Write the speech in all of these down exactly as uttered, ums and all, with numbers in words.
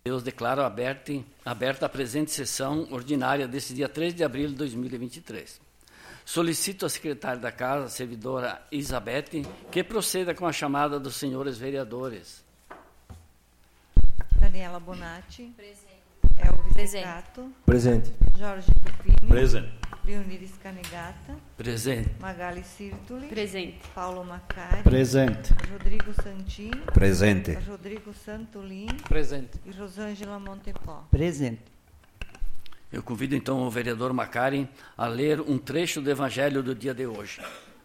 Deus declara aberta, aberta a presente sessão ordinária desse dia três de abril de dois mil e vinte e três. Solicito à secretária da Casa, servidora Isabete, que proceda com a chamada dos senhores vereadores. Daniela Bonatti. Presente. Elvis Zecato. Presente. Jorge Pupini. Presente. Leoniris Canegata. Presente. Magali Sirtuli. Presente. Paulo Macari. Presente. Rodrigo Santin. Presente. Rodrigo Santolin. Presente. E Rosângela Montepó. Presente. Eu convido então o vereador Macari a ler um trecho do Evangelho do dia de hoje.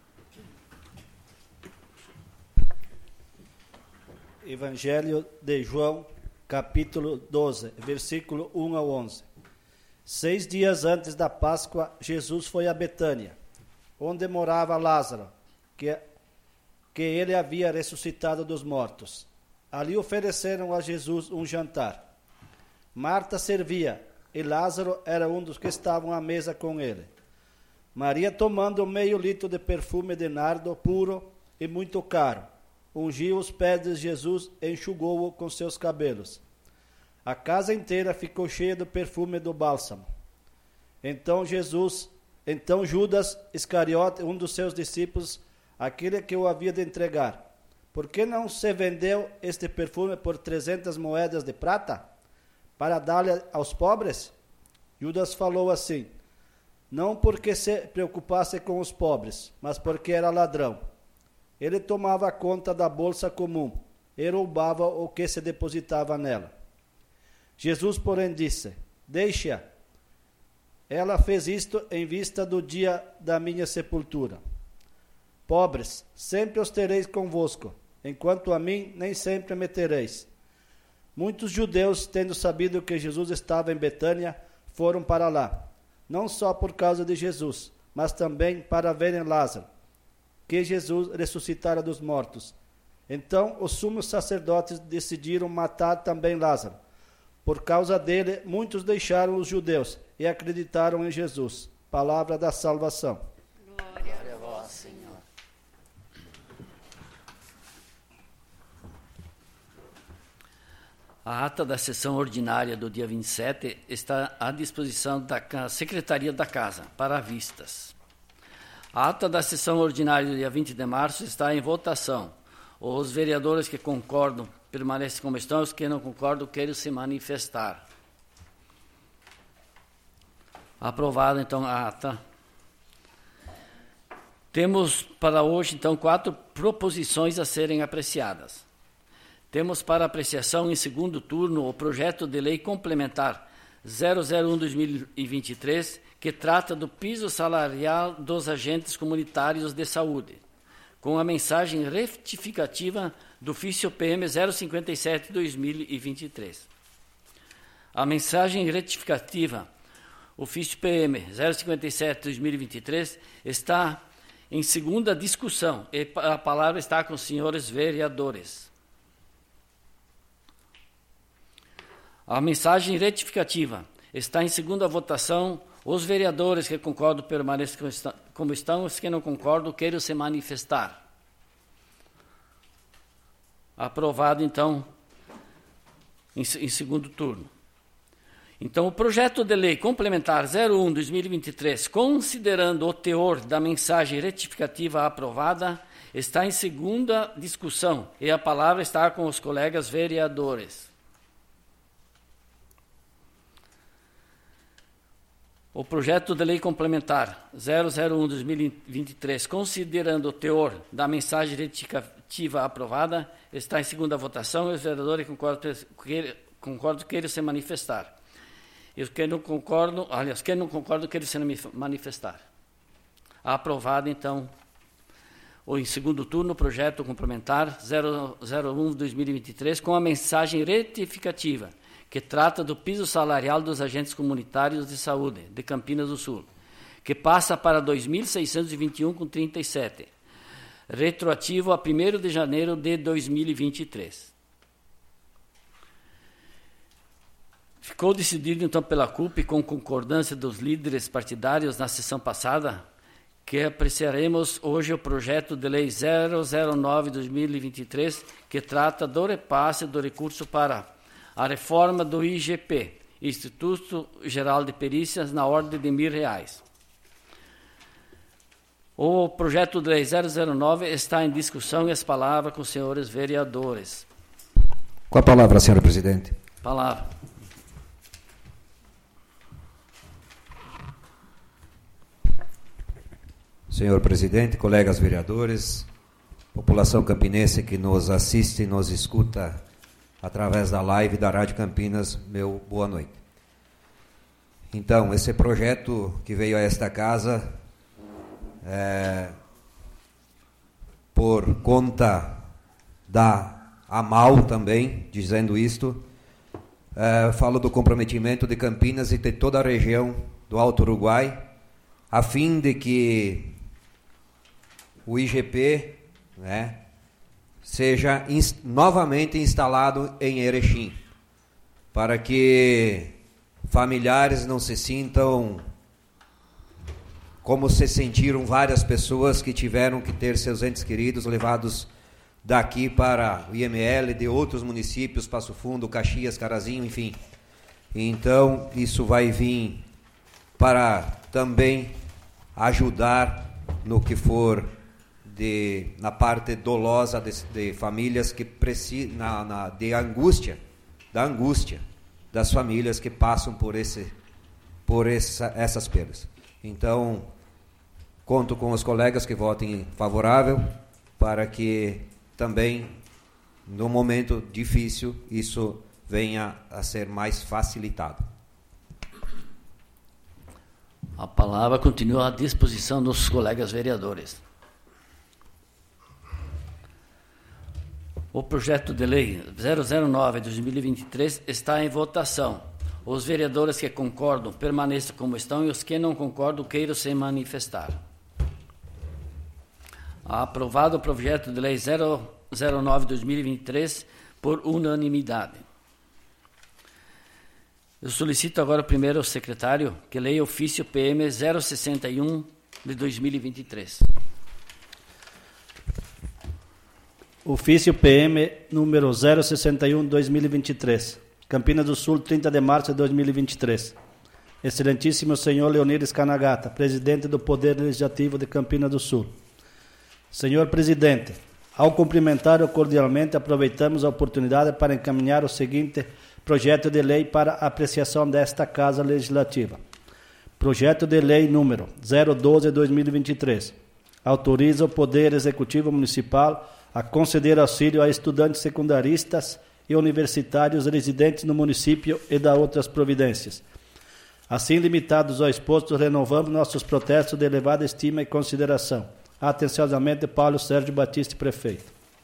Evangelho de João, capítulo doze, versículo um ao onze. Seis dias antes da Páscoa, Jesus foi a Betânia, onde morava Lázaro, que, que ele havia ressuscitado dos mortos. Ali ofereceram a Jesus um jantar. Marta servia, e Lázaro era um dos que estavam à mesa com ele. Maria, tomando meio litro de perfume de nardo puro e muito caro, ungiu os pés de Jesus e enxugou-o com seus cabelos. A casa inteira ficou cheia do perfume do bálsamo. Então Jesus, então Judas Iscariote, um dos seus discípulos, aquele que o havia de entregar, por que não se vendeu este perfume por trezentas moedas de prata, para dar-lhe aos pobres? Judas falou assim, não porque se preocupasse com os pobres, mas porque era ladrão. Ele tomava conta da bolsa comum e roubava o que se depositava nela. Jesus, porém, disse, deixe-a. Ela fez isto em vista do dia da minha sepultura. Pobres, sempre os tereis convosco, enquanto a mim nem sempre me tereis. Muitos judeus, tendo sabido que Jesus estava em Betânia, foram para lá, não só por causa de Jesus, mas também para verem Lázaro, que Jesus ressuscitara dos mortos. Então os sumos sacerdotes decidiram matar também Lázaro. Por causa dele, muitos deixaram os judeus e acreditaram em Jesus. Palavra da salvação. Glória a vós, Senhor. A ata da sessão ordinária do dia vinte e sete está à disposição da Secretaria da Casa, para vistas. A ata da sessão ordinária do dia vinte de março está em votação. Os vereadores que concordam permanecem como estão, os que não concordam querem se manifestar. Aprovada, então, a ata. Temos para hoje, então, quatro proposições a serem apreciadas. Temos para apreciação em segundo turno o projeto de lei complementar zero zero um barra dois mil e vinte e três, que trata do piso salarial dos agentes comunitários de saúde, com a mensagem retificativa do ofício P M zero cinquenta e sete barra dois mil e vinte e três. A mensagem retificativa, ofício P M zero cinquenta e sete barra dois mil e vinte e três, está em segunda discussão e a palavra está com os senhores vereadores. A mensagem retificativa está em segunda votação. Os vereadores que concordam permaneçam como estão, os que não concordam queiram se manifestar. Aprovado, então, em, em segundo turno. Então, o projeto de lei complementar zero um barra dois mil e vinte e três, considerando o teor da mensagem retificativa aprovada, está em segunda discussão e a palavra está com os colegas vereadores. O projeto de lei complementar zero zero um barra dois mil e vinte e três, considerando o teor da mensagem retificativa aprovada, está em segunda votação e os vereadores concordam, concordam queiram se manifestar. E os que não concordam, aliás, quem não concordam queiram se manifestar. Aprovado, então, ou em segundo turno, o projeto complementar zero zero um barra dois mil e vinte e três, com a mensagem retificativa, que trata do piso salarial dos agentes comunitários de saúde de Campinas do Sul, que passa para dois mil seiscentos e vinte e um vírgula trinta e sete, retroativo a primeiro de janeiro de dois mil e vinte e três. Ficou decidido, então, pela C U P, com concordância dos líderes partidários na sessão passada, que apreciaremos hoje o projeto de lei zero zero nove barra dois mil e vinte e três, que trata do repasse do recurso para a reforma do I G P, Instituto Geral de Perícias, na ordem de mil reais. O projeto de lei zero zero nove está em discussão e as palavras com os senhores vereadores. Com a palavra, senhor presidente. Palavra. Senhor presidente, colegas vereadores, população campinense que nos assiste e nos escuta através da live da Rádio Campinas, meu boa noite. Então, esse projeto que veio a esta casa, é, por conta da AMAL também, dizendo isto, é, falo do comprometimento de Campinas e de toda a região do Alto Uruguai, a fim de que o I G P, né, seja inst- novamente instalado em Erechim, para que familiares não se sintam como se sentiram várias pessoas que tiveram que ter seus entes queridos levados daqui para o I M L, de outros municípios, Passo Fundo, Caxias, Carazinho, enfim. Então, isso vai vir para também ajudar no que for de, na parte dolosa de, de famílias que precisam, na, na, de angústia, da angústia das famílias que passam por, esse, por essa, essas perdas. Então, conto com os colegas que votem favorável para que também, no momento difícil, isso venha a ser mais facilitado. A palavra continua à disposição dos colegas vereadores. O projeto de lei zero zero nove de dois mil e vinte e três está em votação. Os vereadores que concordam permaneçam como estão e os que não concordam queiram se manifestar. Aprovado o projeto de lei zero zero nove de dois mil e vinte e três por unanimidade. Eu solicito agora primeiro ao secretário que leia ofício P M zero sessenta e um de dois mil e vinte e três. Ofício P M número zero sessenta e um de dois mil e vinte e três. Campinas do Sul, trinta de março de dois mil e vinte e três. Excelentíssimo senhor Leonidas Kanagata, presidente do Poder Legislativo de Campinas do Sul. Senhor presidente, ao cumprimentar-o cordialmente, aproveitamos a oportunidade para encaminhar o seguinte projeto de lei para apreciação desta Casa Legislativa. Projeto de lei número zero doze de dois mil e vinte e três. Autoriza o Poder Executivo Municipal a conceder auxílio a estudantes secundaristas e universitários residentes no município e da outras providências. Assim, limitados ao exposto, renovamos nossos protestos de elevada estima e consideração. Atenciosamente, Paulo Sérgio Batista, prefeito.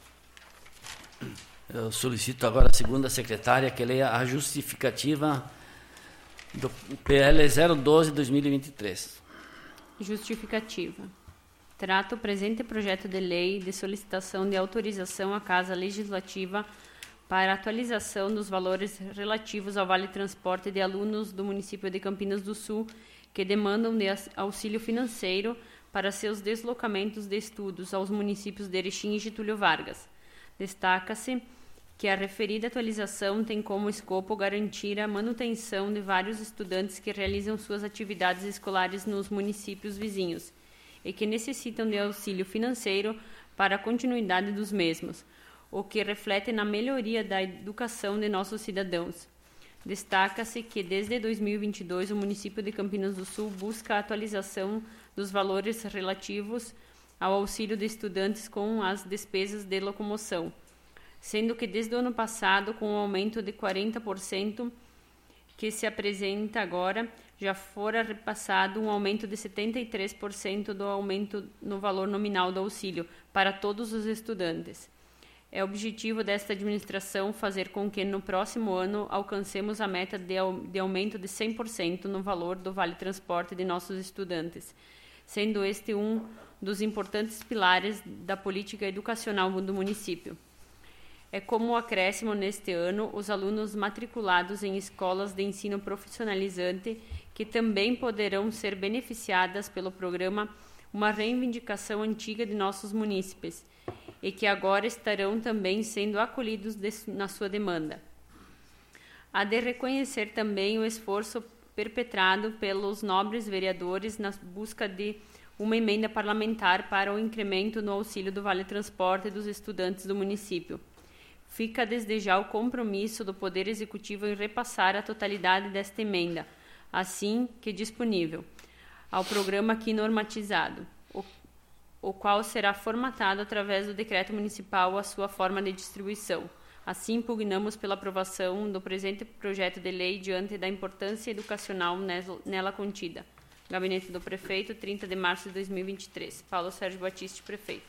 Eu solicito agora a segunda secretária que leia a justificativa do P L zero doze de dois mil e vinte e três. Justificativa. Trata o presente projeto de lei de solicitação de autorização à Casa Legislativa para atualização dos valores relativos ao Vale Transporte de alunos do município de Campinas do Sul que demandam de auxílio financeiro para seus deslocamentos de estudos aos municípios de Erechim e Getúlio Vargas. Destaca-se que a referida atualização tem como escopo garantir a manutenção de vários estudantes que realizam suas atividades escolares nos municípios vizinhos e que necessitam de auxílio financeiro para a continuidade dos mesmos, o que reflete na melhoria da educação de nossos cidadãos. Destaca-se que desde dois mil e vinte e dois o município de Campinas do Sul busca a atualização dos valores relativos ao auxílio de estudantes com as despesas de locomoção, sendo que desde o ano passado, com um aumento de quarenta por cento que se apresenta agora, já fora repassado um aumento de setenta e três por cento do aumento no valor nominal do auxílio para todos os estudantes. É objetivo desta administração fazer com que no próximo ano alcancemos a meta de, de aumento de cem por cento no valor do Vale Transporte de nossos estudantes, sendo este um dos importantes pilares da política educacional do município. É como o acréscimo neste ano os alunos matriculados em escolas de ensino profissionalizante que também poderão ser beneficiadas pelo programa, uma reivindicação antiga de nossos munícipes, e que agora estarão também sendo acolhidos de, na sua demanda. há de reconhecer também o esforço perpetrado pelos nobres vereadores na busca de uma emenda parlamentar para o incremento no auxílio do Vale Transporte dos estudantes do município. Fica desde já o compromisso do Poder Executivo em repassar a totalidade desta emenda, assim que disponível, ao programa aqui normatizado, o, o qual será formatado através do decreto municipal a sua forma de distribuição. Assim, pugnamos pela aprovação do presente projeto de lei diante da importância educacional nela contida. Gabinete do Prefeito, trinta de março de dois mil e vinte e três. Paulo Sérgio Batista, Prefeito.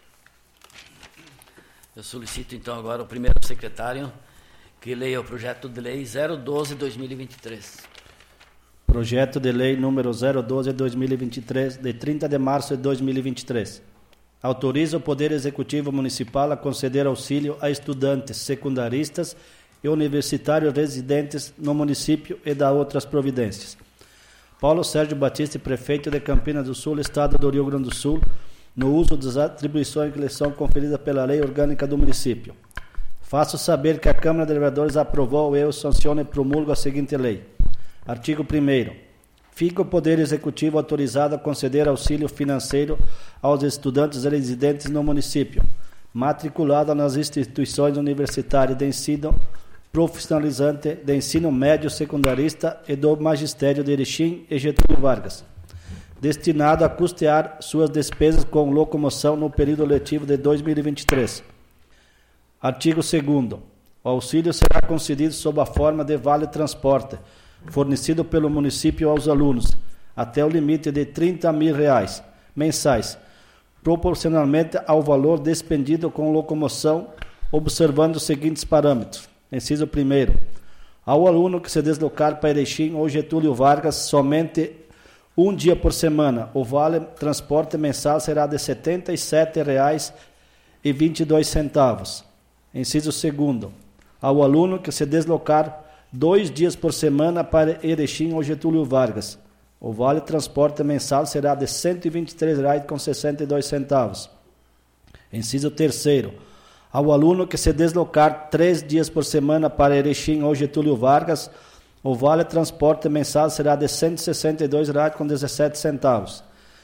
Eu solicito, então, agora o primeiro secretário que leia o projeto de lei zero doze barra dois mil e vinte e três. Projeto de lei número zero doze barra dois mil e vinte e três, de trinta de março de dois mil e vinte e três. Autoriza o Poder Executivo Municipal a conceder auxílio a estudantes secundaristas e universitários residentes no município e da outras providências. Paulo Sérgio Batista, Prefeito de Campinas do Sul, Estado do Rio Grande do Sul, no uso das atribuições que lhe são conferidas pela Lei Orgânica do Município. Faço saber que a Câmara de Vereadores aprovou e eu sanciono e promulgo a seguinte lei. Artigo primeiro. Fica o Poder Executivo autorizado a conceder auxílio financeiro aos estudantes residentes no município, matriculados nas instituições universitárias de ensino profissionalizante, de ensino médio secundarista e do magistério de Erechim e Getúlio Vargas, destinado a custear suas despesas com locomoção no período letivo de dois mil e vinte e três. Artigo segundo. O auxílio será concedido sob a forma de vale transporte, fornecido pelo município aos alunos, até o limite de trinta mil reais mensais, proporcionalmente ao valor despendido com locomoção, observando os seguintes parâmetros. Inciso primeiro. Ao aluno que se deslocar para Erechim ou Getúlio Vargas somente um dia por semana, o vale transporte mensal será de setenta e sete reais e vinte e dois centavos. Inciso segundo. Ao aluno que se deslocar dois dias por semana para Erechim ou Getúlio Vargas, o vale transporte mensal será de cento e vinte e três reais e sessenta e dois centavos. Inciso terceiro. Ao aluno que se deslocar três dias por semana para Erechim ou Getúlio Vargas, o vale transporte mensal será de cento e sessenta e dois reais e dezessete centavos.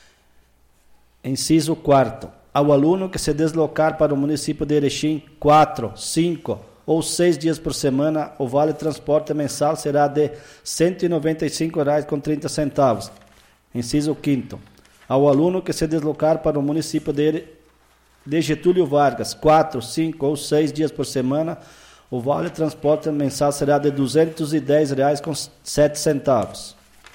Inciso quarto. Ao aluno que se deslocar para o município de Erechim quatro, cinco ou seis dias por semana, o vale transporte mensal será de cento e noventa e cinco reais e trinta centavos. Inciso quinto. Ao aluno que se deslocar para o município de, de Getúlio Vargas, quatro, cinco ou seis dias por semana, o vale transporte mensal será de duzentos e dez reais e sete centavos.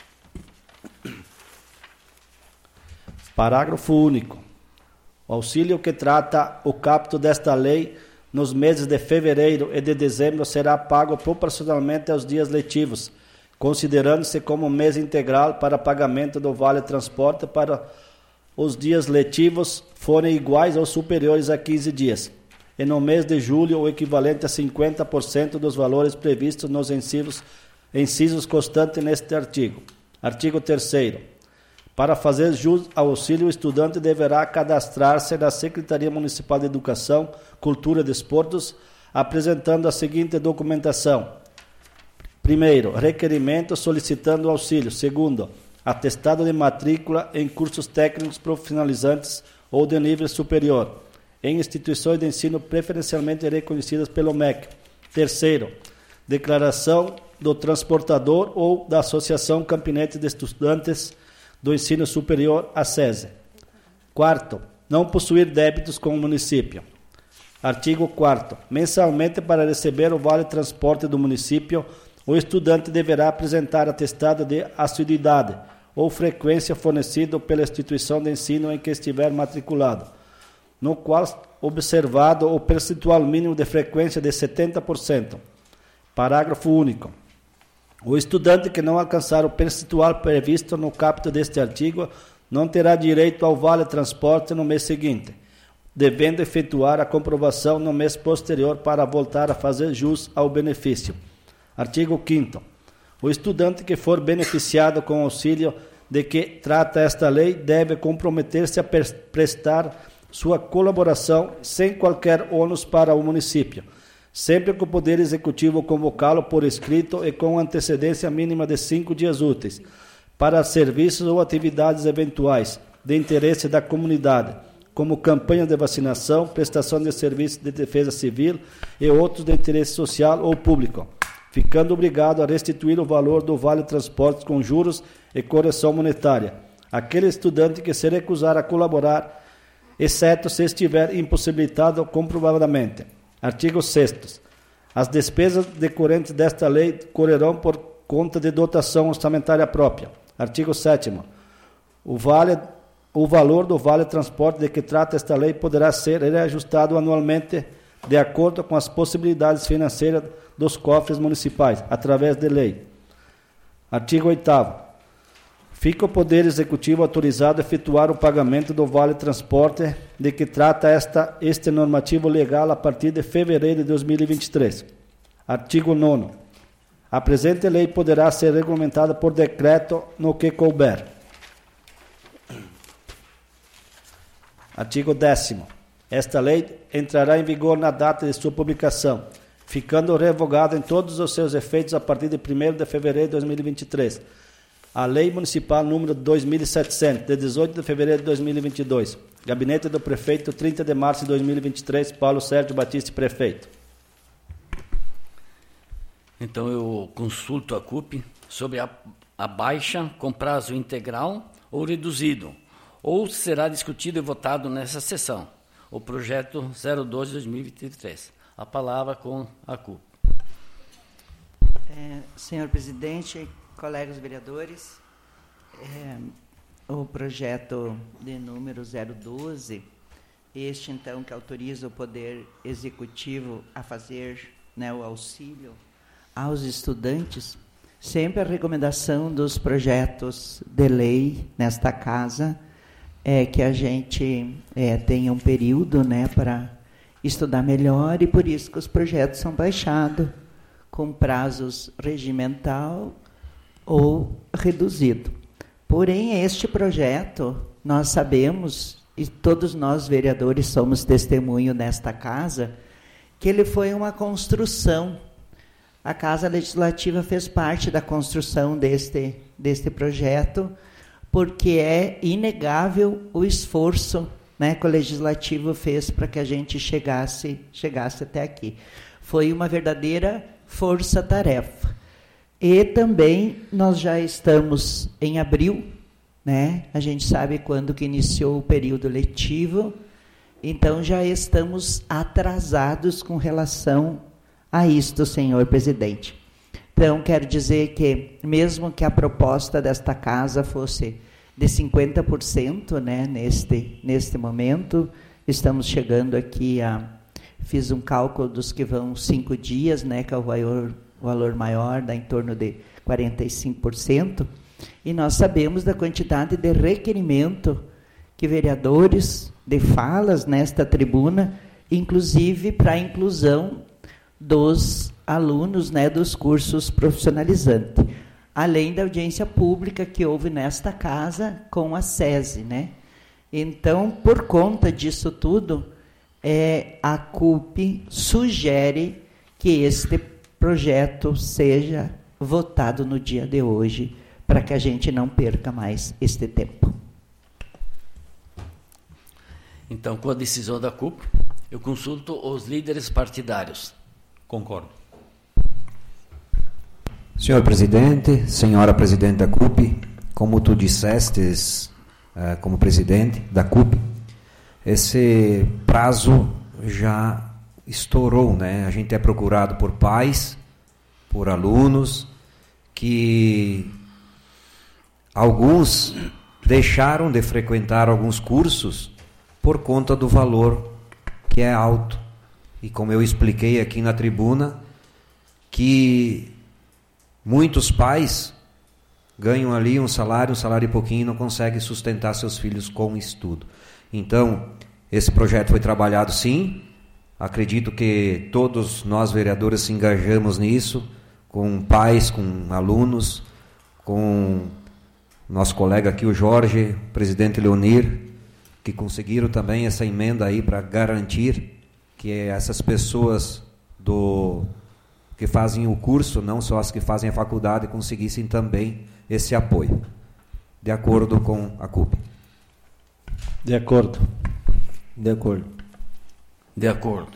Parágrafo único. O auxílio que trata o capto desta lei nos meses de fevereiro e de dezembro será pago proporcionalmente aos dias letivos, considerando-se como mês integral para pagamento do vale transporte para os dias letivos forem iguais ou superiores a quinze dias, e no mês de julho o equivalente a cinquenta por cento dos valores previstos nos incisos, incisos constantes neste artigo. Artigo terceiro. Para fazer jus ao auxílio, o estudante deverá cadastrar-se na Secretaria Municipal de Educação, Cultura e Desportos, apresentando a seguinte documentação. Primeiro, requerimento solicitando auxílio. Segundo, atestado de matrícula em cursos técnicos profissionalizantes ou de nível superior, em instituições de ensino preferencialmente reconhecidas pelo M E C. Terceiro, declaração do transportador ou da Associação Campinense de Estudantes do Ensino Superior, a SESI. Quarto, não possuir débitos com o município. Artigo quarto. Mensalmente, para receber o vale transporte do município, o estudante deverá apresentar atestado de assiduidade ou frequência fornecido pela instituição de ensino em que estiver matriculado, no qual observado o percentual mínimo de frequência de setenta por cento. Parágrafo único. O estudante que não alcançar o percentual previsto no caput deste artigo não terá direito ao vale transporte no mês seguinte, devendo efetuar a comprovação no mês posterior para voltar a fazer jus ao benefício. Artigo quinto. O estudante que for beneficiado com o auxílio de que trata esta lei deve comprometer-se a prestar sua colaboração sem qualquer ônus para o município, sempre que o Poder Executivo convocá-lo por escrito e com antecedência mínima de cinco dias úteis, para serviços ou atividades eventuais de interesse da comunidade, como campanha de vacinação, prestação de serviços de defesa civil e outros de interesse social ou público, ficando obrigado a restituir o valor do Vale Transportes com juros e correção monetária aquele estudante que se recusar a colaborar, exceto se estiver impossibilitado comprovadamente. Artigo sexto. As despesas decorrentes desta lei correrão por conta de dotação orçamentária própria. Artigo sétimo. O, vale, o valor do Vale Transporte de que trata esta lei poderá ser reajustado anualmente de acordo com as possibilidades financeiras dos cofres municipais, através de lei. Artigo oitavo. Fica o Poder Executivo autorizado a efetuar o pagamento do Vale Transporte de que trata esta, este normativo legal a partir de fevereiro de dois mil e vinte e três. Artigo nono. A presente lei poderá ser regulamentada por decreto no que couber. Artigo décimo. Esta lei entrará em vigor na data de sua publicação, ficando revogada em todos os seus efeitos a partir de primeiro de fevereiro de dois mil e vinte e três. A Lei Municipal número dois mil e setecentos, de dezoito de fevereiro de dois mil e vinte e dois. Gabinete do Prefeito, trinta de março de dois mil e vinte e três, Paulo Sérgio Batista, Prefeito. Então eu consulto a C U P sobre a, a baixa com prazo integral ou reduzido, ou será discutido e votado nessa sessão, o projeto zero dois de dois mil e vinte e três. A palavra com a C U P. É, senhor presidente, colegas vereadores, é, o projeto de número zero doze, este então que autoriza o Poder Executivo a fazer, né, o auxílio aos estudantes, sempre a recomendação dos projetos de lei nesta casa é que a gente é, tenha um período, né, para estudar melhor, e por isso que os projetos são baixados com prazos regimental ou reduzido. Porém, este projeto, nós sabemos, e todos nós vereadores somos testemunho nesta casa, que ele foi uma construção. A Casa Legislativa fez parte da construção deste, deste projeto, porque é inegável o esforço, né, que o Legislativo fez para que a gente chegasse, chegasse até aqui. Foi uma verdadeira força-tarefa. E também nós já estamos em abril, né? A gente sabe quando que iniciou o período letivo, então já estamos atrasados com relação a isto, senhor presidente. Então, quero dizer que, mesmo que a proposta desta casa fosse de cinquenta por cento, né, neste, neste momento, estamos chegando aqui a... Fiz um cálculo dos que vão cinco dias, né, que é o valor, o valor maior, dá em torno de quarenta e cinco por cento, e nós sabemos da quantidade de requerimento que vereadores, de falas nesta tribuna, inclusive para a inclusão dos alunos, né, dos cursos profissionalizantes, além da audiência pública que houve nesta casa com a SESI, né? Então, por conta disso tudo, é, a C U P sugere que este projeto seja votado no dia de hoje, para que a gente não perca mais este tempo. Então, com a decisão da C U P, eu consulto os líderes partidários. Concordo. Senhor presidente, senhora presidente da C U P, como tu dissestes, uh, como presidente da C U P, esse prazo já estourou, né? A gente é procurado por pais, por alunos, que alguns deixaram de frequentar alguns cursos por conta do valor que é alto. E como eu expliquei aqui na tribuna, que muitos pais ganham ali um salário, um salário e pouquinho, e não conseguem sustentar seus filhos com estudo. Então, esse projeto foi trabalhado sim, acredito que todos nós vereadores se engajamos nisso, com pais, com alunos, com nosso colega aqui, o Jorge, o presidente Leonir, que conseguiram também essa emenda aí para garantir que essas pessoas do que fazem o curso, não só as que fazem a faculdade, conseguissem também esse apoio. De acordo com a C U P. De acordo. De acordo. De acordo.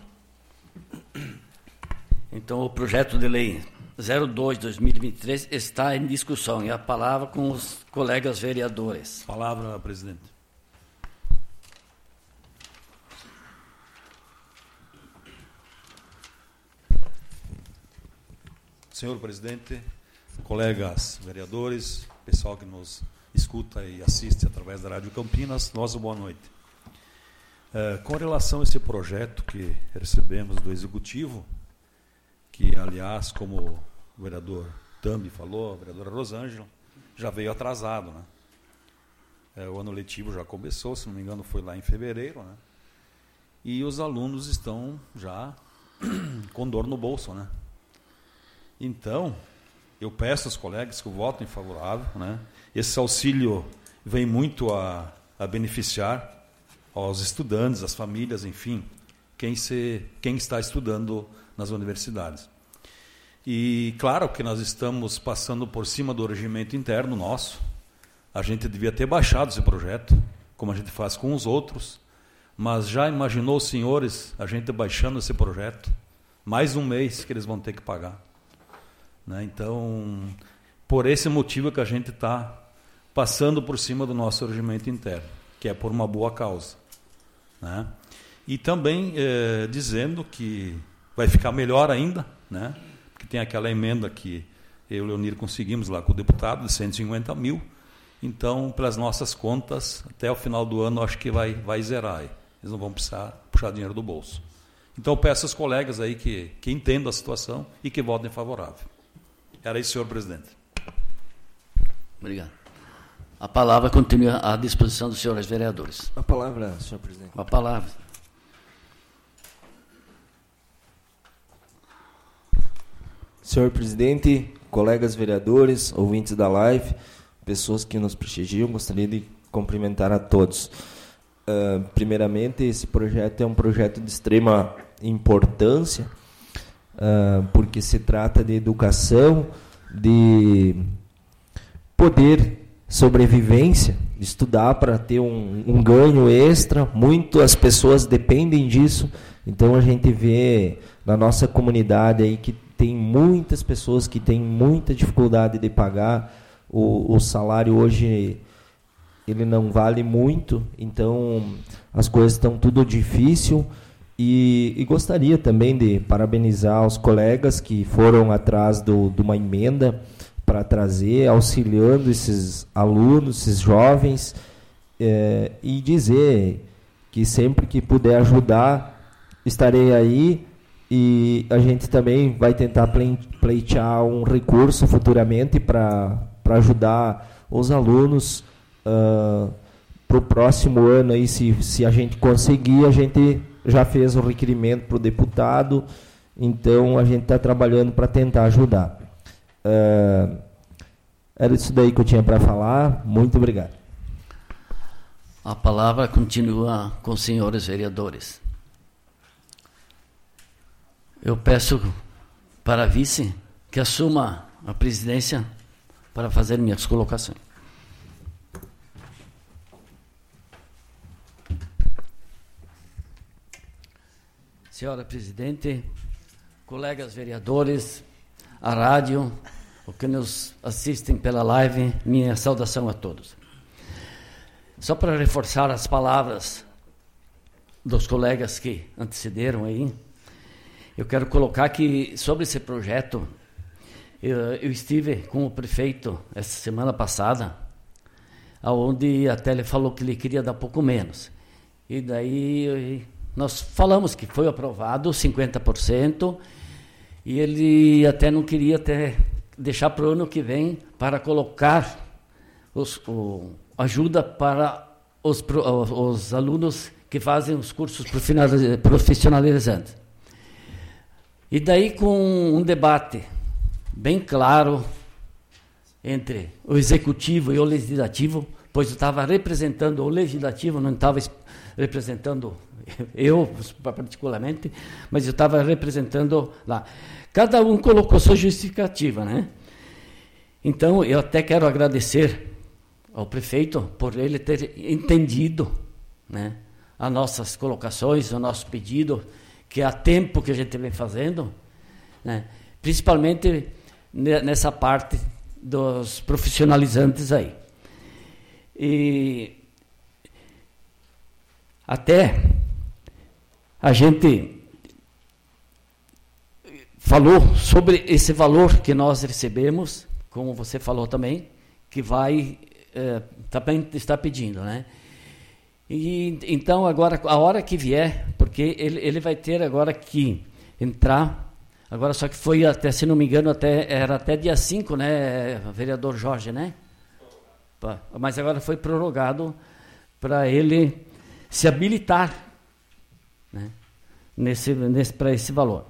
Então, o projeto de lei zero dois barra dois mil e vinte e três está em discussão. E a palavra com os colegas vereadores. Palavra, presidente. Senhor presidente, colegas vereadores, pessoal que nos escuta e assiste através da Rádio Campinas, nossa boa noite. É, com relação a esse projeto que recebemos do Executivo, que, aliás, como o vereador Tambi falou, a vereadora Rosângela, já veio atrasado, né? É, o ano letivo já começou, se não me engano, foi lá em fevereiro, né? E os alunos estão já com dor no bolso, né? Então, eu peço aos colegas que votem favorável, né? Esse auxílio vem muito a, a beneficiar aos estudantes, às famílias, enfim, quem, se, quem está estudando nas universidades. E claro que nós estamos passando por cima do regimento interno nosso. A gente devia ter baixado esse projeto, como a gente faz com os outros, mas já imaginou, senhores, a gente baixando esse projeto? Mais um mês que eles vão ter que pagar. Né? Então, por esse motivo que a gente está passando por cima do nosso regimento interno, que é por uma boa causa. Né? E também eh, dizendo que vai ficar melhor ainda, né? Porque tem aquela emenda que eu e o Leonir conseguimos lá com o deputado, de cento e cinquenta mil. Então, pelas nossas contas, até o final do ano, acho que vai, vai zerar. Aí. Eles não vão precisar puxar dinheiro do bolso. Então, peço aos colegas aí que, que entendam a situação e que votem favorável. Era isso, senhor presidente. Obrigado. A palavra continua à disposição dos senhores vereadores. A palavra, senhor presidente. A palavra. Senhor presidente, colegas vereadores, ouvintes da live, pessoas que nos prestigiam, gostaria de cumprimentar a todos. Uh, primeiramente, esse projeto é um projeto de extrema importância, uh, porque se trata de educação, de poder sobrevivência, estudar para ter um, um ganho extra. Muitas pessoas dependem disso, então a gente vê na nossa comunidade aí que tem muitas pessoas que têm muita dificuldade de pagar. O, o salário hoje ele não vale muito, então as coisas estão tudo difícil. E, e gostaria também de parabenizar os colegas que foram atrás do, de uma emenda para trazer, auxiliando esses alunos, esses jovens, é, e dizer que sempre que puder ajudar, estarei aí, e a gente também vai tentar pleitear um recurso futuramente para para ajudar os alunos uh, para o próximo ano. Aí, se, se a gente conseguir, a gente já fez o requerimento para o deputado, então a gente está trabalhando para tentar ajudar. Uh, era isso daí que eu tinha para falar. Muito obrigado. A palavra continua com os senhores vereadores. Eu peço para a vice que assuma a presidência para fazer minhas colocações. Senhora presidente, colegas vereadores, a rádio, os que nos assistem pela live, minha saudação a todos. Só para reforçar as palavras dos colegas que antecederam aí, eu quero colocar que, sobre esse projeto, eu, eu estive com o prefeito essa semana passada, onde até ele falou que ele queria dar pouco menos. E daí nós falamos que foi aprovado cinquenta por cento, e ele até não queria até deixar para o ano que vem para colocar os, o, ajuda para os, os alunos que fazem os cursos profissionalizantes. E daí, com um debate bem claro entre o executivo e o legislativo, pois eu estava representando o legislativo, não estava representando eu particularmente, mas eu estava representando lá. Cada um colocou sua justificativa, né? Então, eu até quero agradecer ao prefeito por ele ter entendido, né, as nossas colocações, o nosso pedido, que há tempo que a gente vem fazendo, né, principalmente nessa parte dos profissionalizantes aí. E até a gente falou sobre esse valor que nós recebemos, como você falou também, que vai é, também está pedindo, né? E então agora a hora que vier, porque ele, ele vai ter agora que entrar, agora só que foi até, se não me engano, até era até dia cinco, né, vereador Jorge, né? Mas agora foi prorrogado para ele se habilitar, né, nesse, nesse, para esse valor.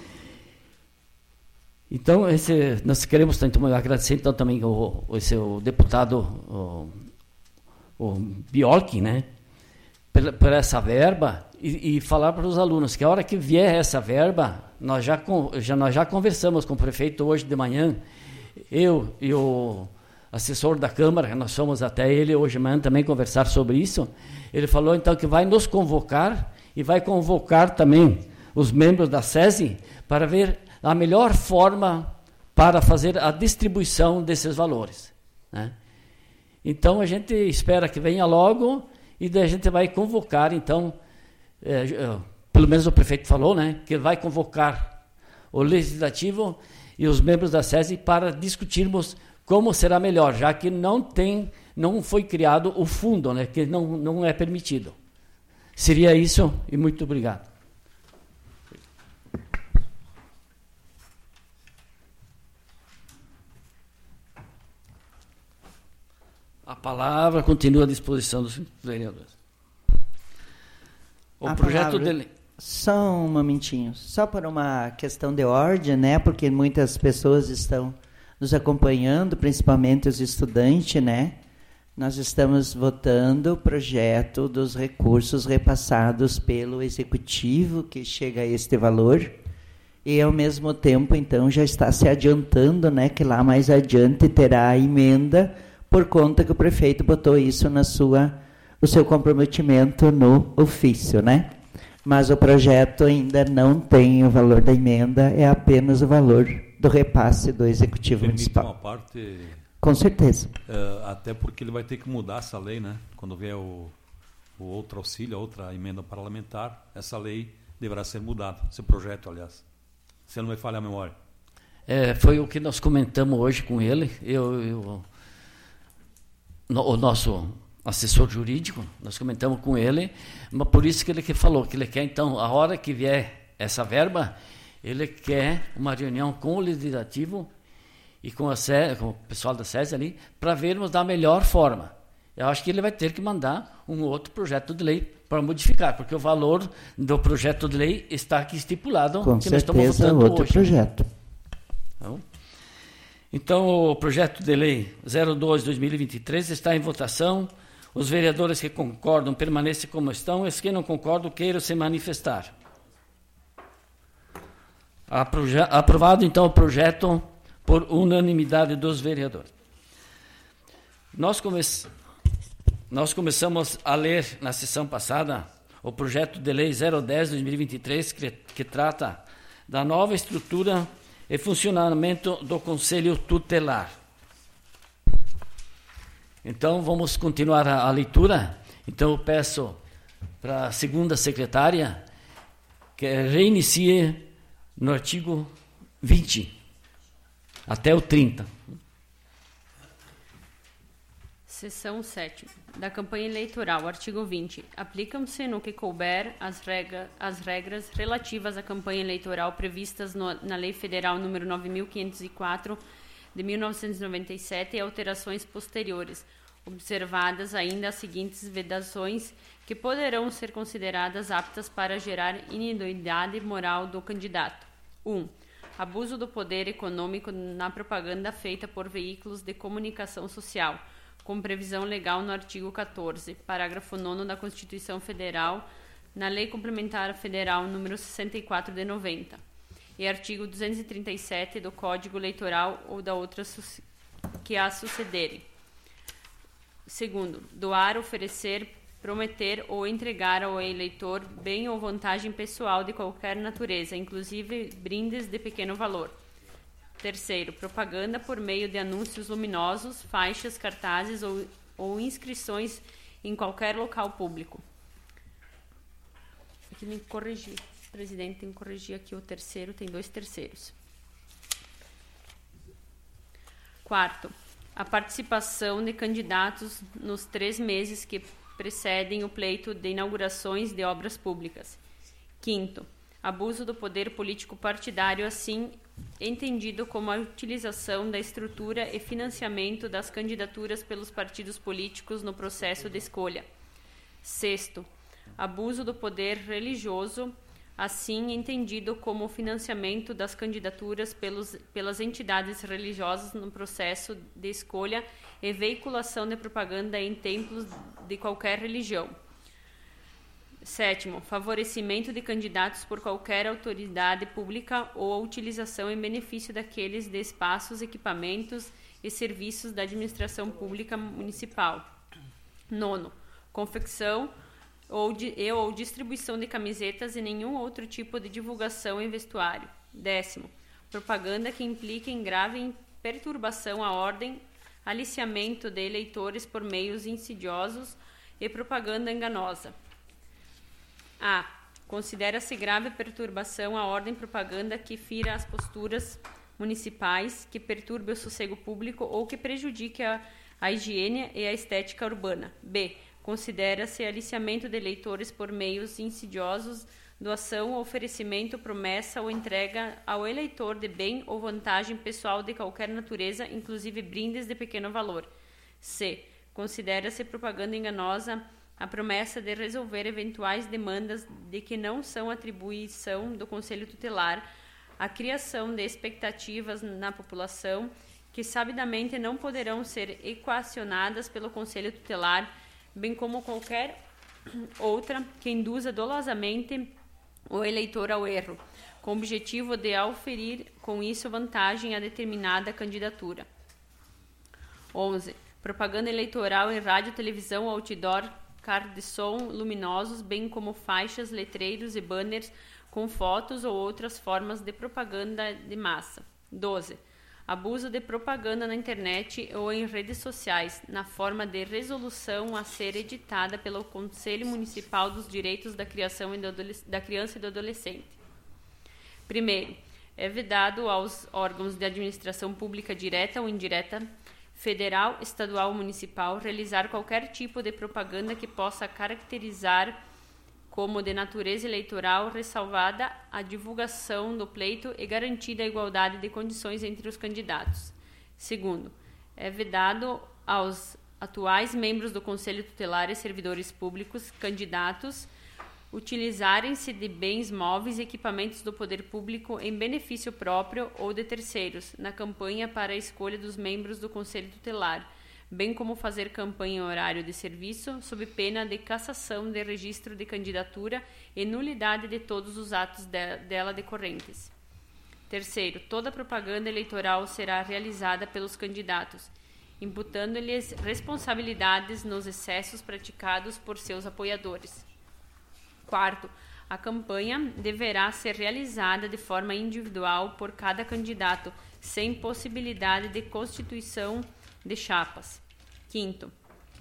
Então, esse, nós queremos então, agradecer então, também o, o, esse, o deputado o, o Biolchi, né, por, por essa verba e, e falar para os alunos que a hora que vier essa verba, nós já, já, nós já conversamos com o prefeito hoje de manhã, eu e o assessor da Câmara, nós fomos até ele hoje de manhã também conversar sobre isso. Ele falou então que vai nos convocar e vai convocar também os membros da SESI para ver a melhor forma para fazer a distribuição desses valores, né? Então a gente espera que venha logo e daí a gente vai convocar então, é, pelo menos o prefeito falou, né, que vai convocar o legislativo e os membros da SESI para discutirmos como será melhor, já que não tem, não foi criado o fundo, né, que não, não é permitido. Seria isso e muito obrigado. A palavra continua à disposição dos vereadores. O a projeto palavra, dele... Só um momentinho, só por uma questão de ordem, né? Porque muitas pessoas estão nos acompanhando, principalmente os estudantes, né? Nós estamos votando o projeto dos recursos repassados pelo Executivo, que chega a este valor, e ao mesmo tempo, então, já está se adiantando, né? Que lá mais adiante terá a emenda, por conta que o prefeito botou isso na sua, o seu comprometimento no ofício, né? Mas o projeto ainda não tem o valor da emenda, é apenas o valor do repasse do Executivo Permite Municipal. uma parte... Com certeza. Uh, até porque ele vai ter que mudar essa lei, né? Quando vier o, o outro auxílio, a outra emenda parlamentar, essa lei deverá ser mudada, esse projeto, aliás. Se não me falha a memória. É, foi o que nós comentamos hoje com ele, eu... eu o nosso assessor jurídico, nós comentamos com ele, mas por isso que ele que falou, que ele quer, então, a hora que vier essa verba, ele quer uma reunião com o Legislativo e com, a SESI, com o pessoal da SESI ali, para vermos da melhor forma. Eu acho que ele vai ter que mandar um outro projeto de lei para modificar, porque o valor do projeto de lei está aqui estipulado, com que nós estamos certeza, votando outro hoje. projeto. Então, Então, o projeto de lei zero dois barra dois mil e vinte e três está em votação. Os vereadores que concordam permaneçam como estão, os que não concordam queiram se manifestar. Aprovado, então, o projeto por unanimidade dos vereadores. Nós, come... Nós começamos a ler na sessão passada o projeto de lei zero dez barra dois mil e vinte e três, que, que trata da nova estrutura e funcionamento do Conselho Tutelar. Então, vamos continuar a, a leitura. Então, eu peço para a segunda secretária que reinicie no artigo vinte, até o trinta. Seção sétima. Da campanha eleitoral, artigo vinte. Aplicam-se no que couber as, regra, as regras relativas à campanha eleitoral previstas no, na Lei Federal número nove mil quinhentos e quatro, de mil novecentos e noventa e sete, e alterações posteriores, observadas ainda as seguintes vedações que poderão ser consideradas aptas para gerar inidoidade moral do candidato. um. Abuso do poder econômico na propaganda feita por veículos de comunicação social, com previsão legal no artigo quatorze, parágrafo nono da Constituição Federal, na Lei Complementar Federal número sessenta e quatro de noventa, e artigo duzentos e trinta e sete do Código Eleitoral ou da outra que a sucederem. Segundo, doar, oferecer, prometer ou entregar ao eleitor bem ou vantagem pessoal de qualquer natureza, inclusive brindes de pequeno valor. Terceiro, propaganda por meio de anúncios luminosos, faixas, cartazes ou, ou inscrições em qualquer local público. Aqui tem que corrigir, presidente, tem que corrigir aqui o terceiro, tem dois terceiros. Quarto, a participação de candidatos nos três meses que precedem o pleito de inaugurações de obras públicas. Quinto, abuso do poder político partidário, assim entendido como a utilização da estrutura e financiamento das candidaturas pelos partidos políticos no processo de escolha. Sexto, abuso do poder religioso, assim entendido como o financiamento das candidaturas pelos, pelas entidades religiosas no processo de escolha e veiculação de propaganda em templos de qualquer religião. Sétimo, favorecimento de candidatos por qualquer autoridade pública ou a utilização em benefício daqueles de espaços, equipamentos e serviços da administração pública municipal. Nono, confecção ou, de, e, ou distribuição de camisetas e nenhum outro tipo de divulgação em vestuário. Décimo, propaganda que implique em grave perturbação à ordem, aliciamento de eleitores por meios insidiosos e propaganda enganosa. A. Considera-se grave perturbação à ordem propaganda que fira as posturas municipais, que perturbe o sossego público ou que prejudique a, a higiene e a estética urbana. B. Considera-se aliciamento de eleitores por meios insidiosos, doação, oferecimento, promessa ou entrega ao eleitor de bem ou vantagem pessoal de qualquer natureza, inclusive brindes de pequeno valor. C. Considera-se propaganda enganosa a promessa de resolver eventuais demandas de que não são atribuição do Conselho Tutelar, a criação de expectativas na população que sabidamente não poderão ser equacionadas pelo Conselho Tutelar, bem como qualquer outra que induza dolosamente o eleitor ao erro, com o objetivo de auferir com isso vantagem a determinada candidatura. onze. Propaganda eleitoral em rádio, televisão, outdoor, carro de som luminosos, bem como faixas, letreiros e banners com fotos ou outras formas de propaganda de massa. doze. Abuso de propaganda na internet ou em redes sociais, na forma de resolução a ser editada pelo Conselho Municipal dos Direitos da, Criação e do da Criança e do Adolescente. Primeiro, é vedado aos órgãos de administração pública direta ou indireta, federal, estadual ou municipal, realizar qualquer tipo de propaganda que possa caracterizar como de natureza eleitoral, ressalvada a divulgação do pleito e garantida a igualdade de condições entre os candidatos. Segundo, é vedado aos atuais membros do Conselho Tutelar e servidores públicos, candidatos, utilizarem-se de bens móveis e equipamentos do poder público em benefício próprio ou de terceiros, na campanha para a escolha dos membros do Conselho Tutelar, bem como fazer campanha em horário de serviço, sob pena de cassação de registro de candidatura e nulidade de todos os atos de, dela decorrentes. Terceiro, toda propaganda eleitoral será realizada pelos candidatos, imputando-lhes responsabilidades nos excessos praticados por seus apoiadores. Quarto, a campanha deverá ser realizada de forma individual por cada candidato, sem possibilidade de constituição de chapas. Quinto,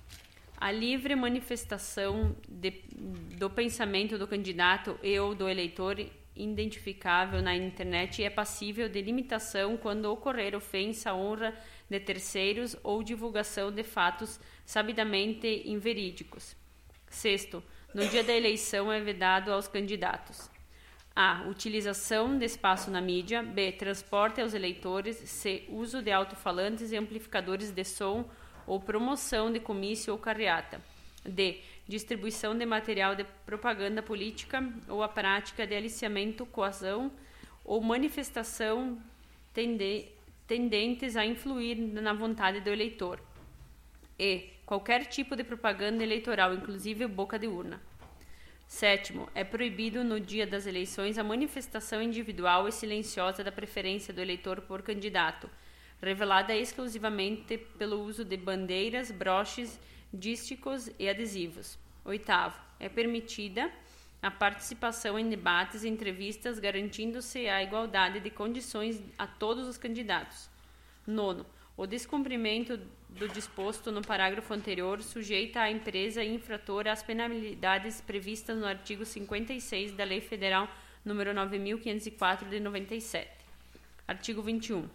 a livre manifestação de, do pensamento do candidato e ou do eleitor identificável na internet é passível de limitação quando ocorrer ofensa à honra de terceiros ou divulgação de fatos sabidamente inverídicos. Sexto, no dia da eleição é vedado aos candidatos: A. Utilização de espaço na mídia. B. Transporte aos eleitores. C. Uso de alto-falantes e amplificadores de som ou promoção de comício ou carreata. D. Distribuição de material de propaganda política ou a prática de aliciamento, coação ou manifestação tende, tendentes a influir na vontade do eleitor. E. Qualquer tipo de propaganda eleitoral, inclusive boca de urna. Sétimo, é proibido no dia das eleições a manifestação individual e silenciosa da preferência do eleitor por candidato, revelada exclusivamente pelo uso de bandeiras, broches, dísticos e adesivos. Oitavo, é permitida a participação em debates e entrevistas, garantindo-se a igualdade de condições a todos os candidatos. Nono, o descumprimento do disposto no parágrafo anterior sujeita a empresa infratora às penalidades previstas no artigo cinquenta e seis da Lei Federal número nove mil quinhentos e quatro de noventa e sete. Artigo vinte e um.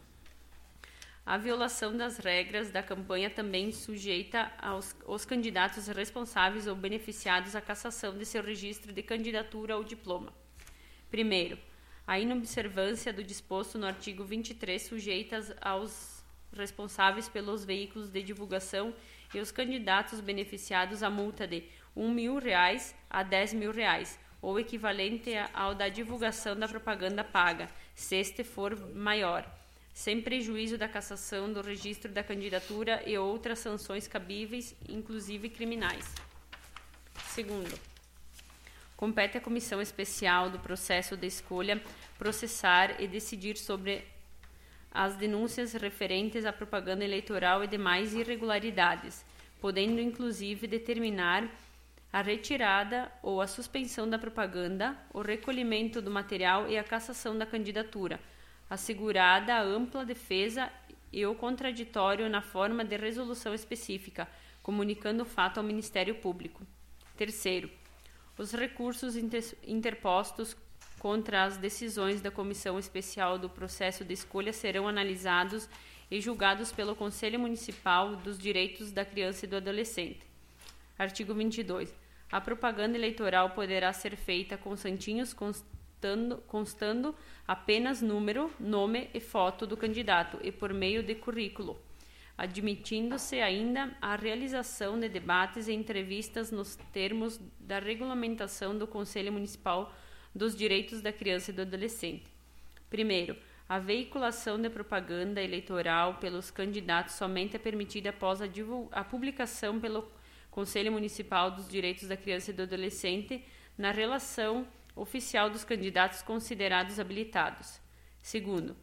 A violação das regras da campanha também sujeita aos os candidatos responsáveis ou beneficiados à cassação de seu registro de candidatura ou diploma. Primeiro, a inobservância do disposto no artigo vinte e três sujeita aos responsáveis pelos veículos de divulgação e os candidatos beneficiados a multa de um mil reais a dez mil reais, ou equivalente ao da divulgação da propaganda paga, se este for maior, sem prejuízo da cassação do registro da candidatura e outras sanções cabíveis, inclusive criminais. Segundo, compete à Comissão Especial do Processo de Escolha processar e decidir sobre as denúncias referentes à propaganda eleitoral e demais irregularidades, podendo inclusive determinar a retirada ou a suspensão da propaganda, o recolhimento do material e a cassação da candidatura, assegurada a ampla defesa e o contraditório na forma de resolução específica, comunicando o fato ao Ministério Público. Terceiro, os recursos inter- interpostos contra as decisões da Comissão Especial do Processo de Escolha serão analisados e julgados pelo Conselho Municipal dos Direitos da Criança e do Adolescente. Artigo vinte e dois. A propaganda eleitoral poderá ser feita com santinhos constando, constando apenas número, nome e foto do candidato e por meio de currículo, admitindo-se ainda a realização de debates e entrevistas nos termos da regulamentação do Conselho Municipal dos Direitos da Criança e do Adolescente. Primeiro, a veiculação de propaganda eleitoral pelos candidatos somente é permitida após a, a publicação pelo Conselho Municipal dos Direitos da Criança e do Adolescente na relação oficial dos candidatos considerados habilitados. Segundo,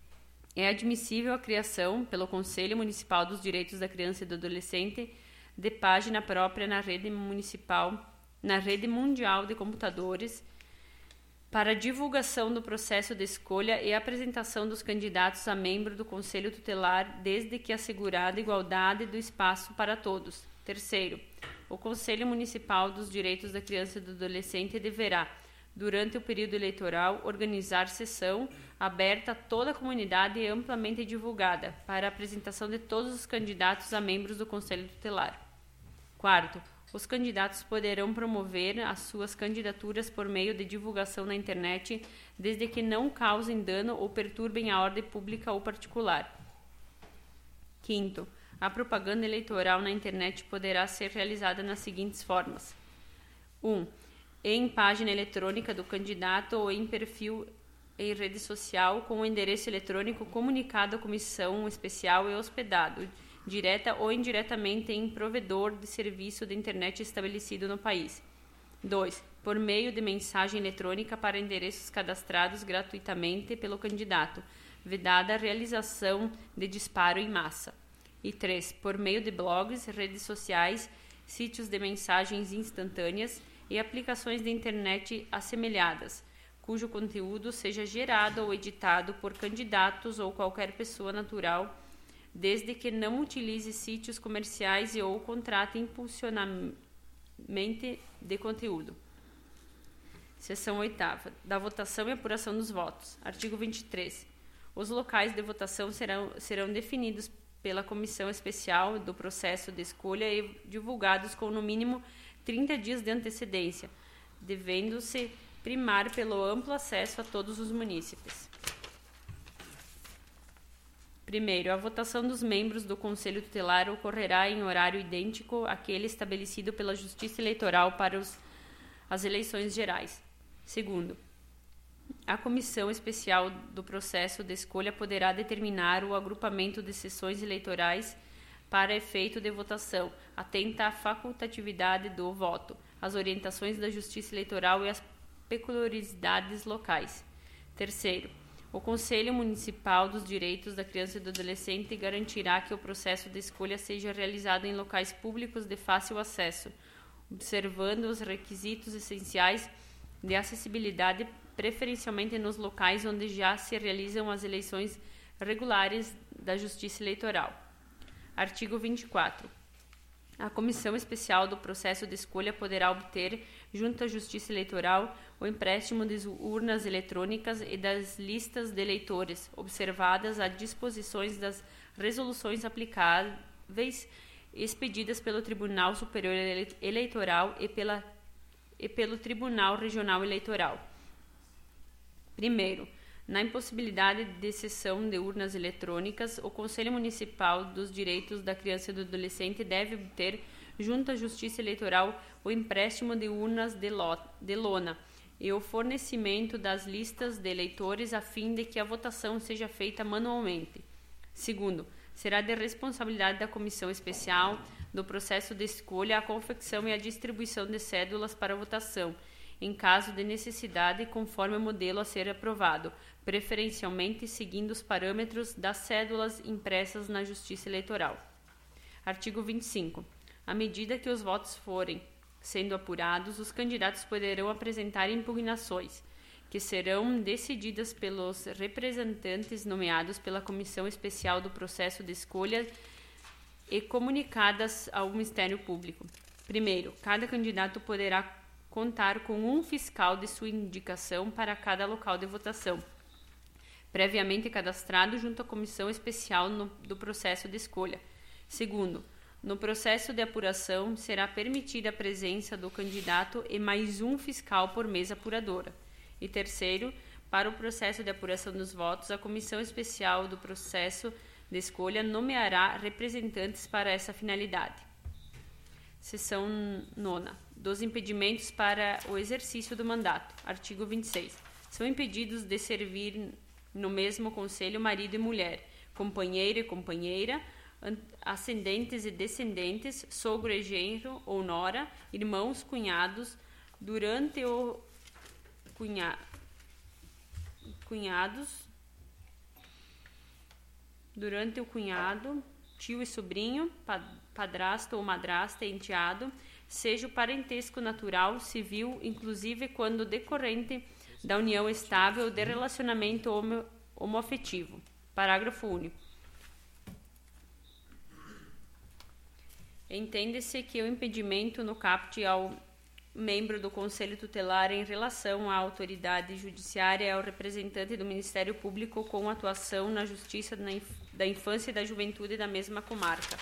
é admissível a criação pelo Conselho Municipal dos Direitos da Criança e do Adolescente de página própria na rede municipal, na rede mundial de computadores, para divulgação do processo de escolha e apresentação dos candidatos a membro do Conselho Tutelar, desde que assegurada a igualdade do espaço para todos. Terceiro, o Conselho Municipal dos Direitos da Criança e do Adolescente deverá, durante o período eleitoral, organizar sessão aberta a toda a comunidade e amplamente divulgada, para a apresentação de todos os candidatos a membros do Conselho Tutelar. Quarto, os candidatos poderão promover as suas candidaturas por meio de divulgação na internet, desde que não causem dano ou perturbem a ordem pública ou particular. Quinto, a propaganda eleitoral na internet poderá ser realizada nas seguintes formas. um. Em página eletrônica do candidato ou em perfil em rede social com o endereço eletrônico comunicado à comissão especial e hospedado, direta ou indiretamente em provedor de serviço de internet estabelecido no país. dois. Por meio de mensagem eletrônica para endereços cadastrados gratuitamente pelo candidato, vedada a realização de disparo em massa. E três. Por meio de blogs, redes sociais, sítios de mensagens instantâneas e aplicações de internet assemelhadas, cujo conteúdo seja gerado ou editado por candidatos ou qualquer pessoa natural, desde que não utilize sítios comerciais e ou contrate impulsionamento de conteúdo. Seção oitava. Da votação e apuração dos votos. Artigo vinte e três. Os locais de votação serão, serão definidos pela Comissão Especial do Processo de Escolha e divulgados com, no mínimo, trinta dias de antecedência, devendo-se primar pelo amplo acesso a todos os munícipes. Primeiro, a votação dos membros do Conselho Tutelar ocorrerá em horário idêntico àquele estabelecido pela Justiça Eleitoral para os, as eleições gerais. Segundo, a Comissão Especial do Processo de Escolha poderá determinar o agrupamento de sessões eleitorais para efeito de votação, atenta à facultatividade do voto, às orientações da Justiça Eleitoral e às peculiaridades locais. Terceiro, o Conselho Municipal dos Direitos da Criança e do Adolescente garantirá que o processo de escolha seja realizado em locais públicos de fácil acesso, observando os requisitos essenciais de acessibilidade, preferencialmente nos locais onde já se realizam as eleições regulares da Justiça Eleitoral. Artigo vinte e quatro. A Comissão Especial do Processo de Escolha poderá obter, junto à Justiça Eleitoral, o empréstimo de urnas eletrônicas e das listas de eleitores, observadas as disposições das resoluções aplicáveis expedidas pelo Tribunal Superior Eleitoral e, pela, e pelo Tribunal Regional Eleitoral. Primeiro, na impossibilidade de cessão de urnas eletrônicas, o Conselho Municipal dos Direitos da Criança e do Adolescente deve obter, junto à Justiça Eleitoral, o empréstimo de urnas de, lo, de lona e o fornecimento das listas de eleitores a fim de que a votação seja feita manualmente. Segundo, será de responsabilidade da Comissão Especial do Processo de Escolha a confecção e a distribuição de cédulas para votação, em caso de necessidade, conforme o modelo a ser aprovado, preferencialmente seguindo os parâmetros das cédulas impressas na Justiça Eleitoral. Artigo vinte e cinco. À medida que os votos forem sendo apurados, os candidatos poderão apresentar impugnações, que serão decididas pelos representantes nomeados pela Comissão Especial do Processo de Escolha e comunicadas ao Ministério Público. Primeiro, cada candidato poderá contar com um fiscal de sua indicação para cada local de votação, previamente cadastrado junto à Comissão Especial no, do Processo de Escolha. Segundo, no processo de apuração será permitida a presença do candidato e mais um fiscal por mesa apuradora. E terceiro, para o processo de apuração dos votos, a Comissão Especial do Processo de Escolha nomeará representantes para essa finalidade. Seção nona. Dos impedimentos para o exercício do mandato. Artigo vinte e seis. São impedidos de servir no mesmo conselho marido e mulher, companheiro e companheira, ascendentes e descendentes, sogro e genro ou nora, irmãos, cunhados, durante o cunha, cunhados, durante o cunhado, tio e sobrinho, padrasto ou madrasta e enteado, seja o parentesco natural, civil, inclusive quando decorrente da união estável de relacionamento homo, homoafetivo. Parágrafo único. Entende-se que o impedimento no caput ao membro do Conselho Tutelar em relação à autoridade judiciária é o representante do Ministério Público com atuação na Justiça da Infância e da Juventude da mesma comarca.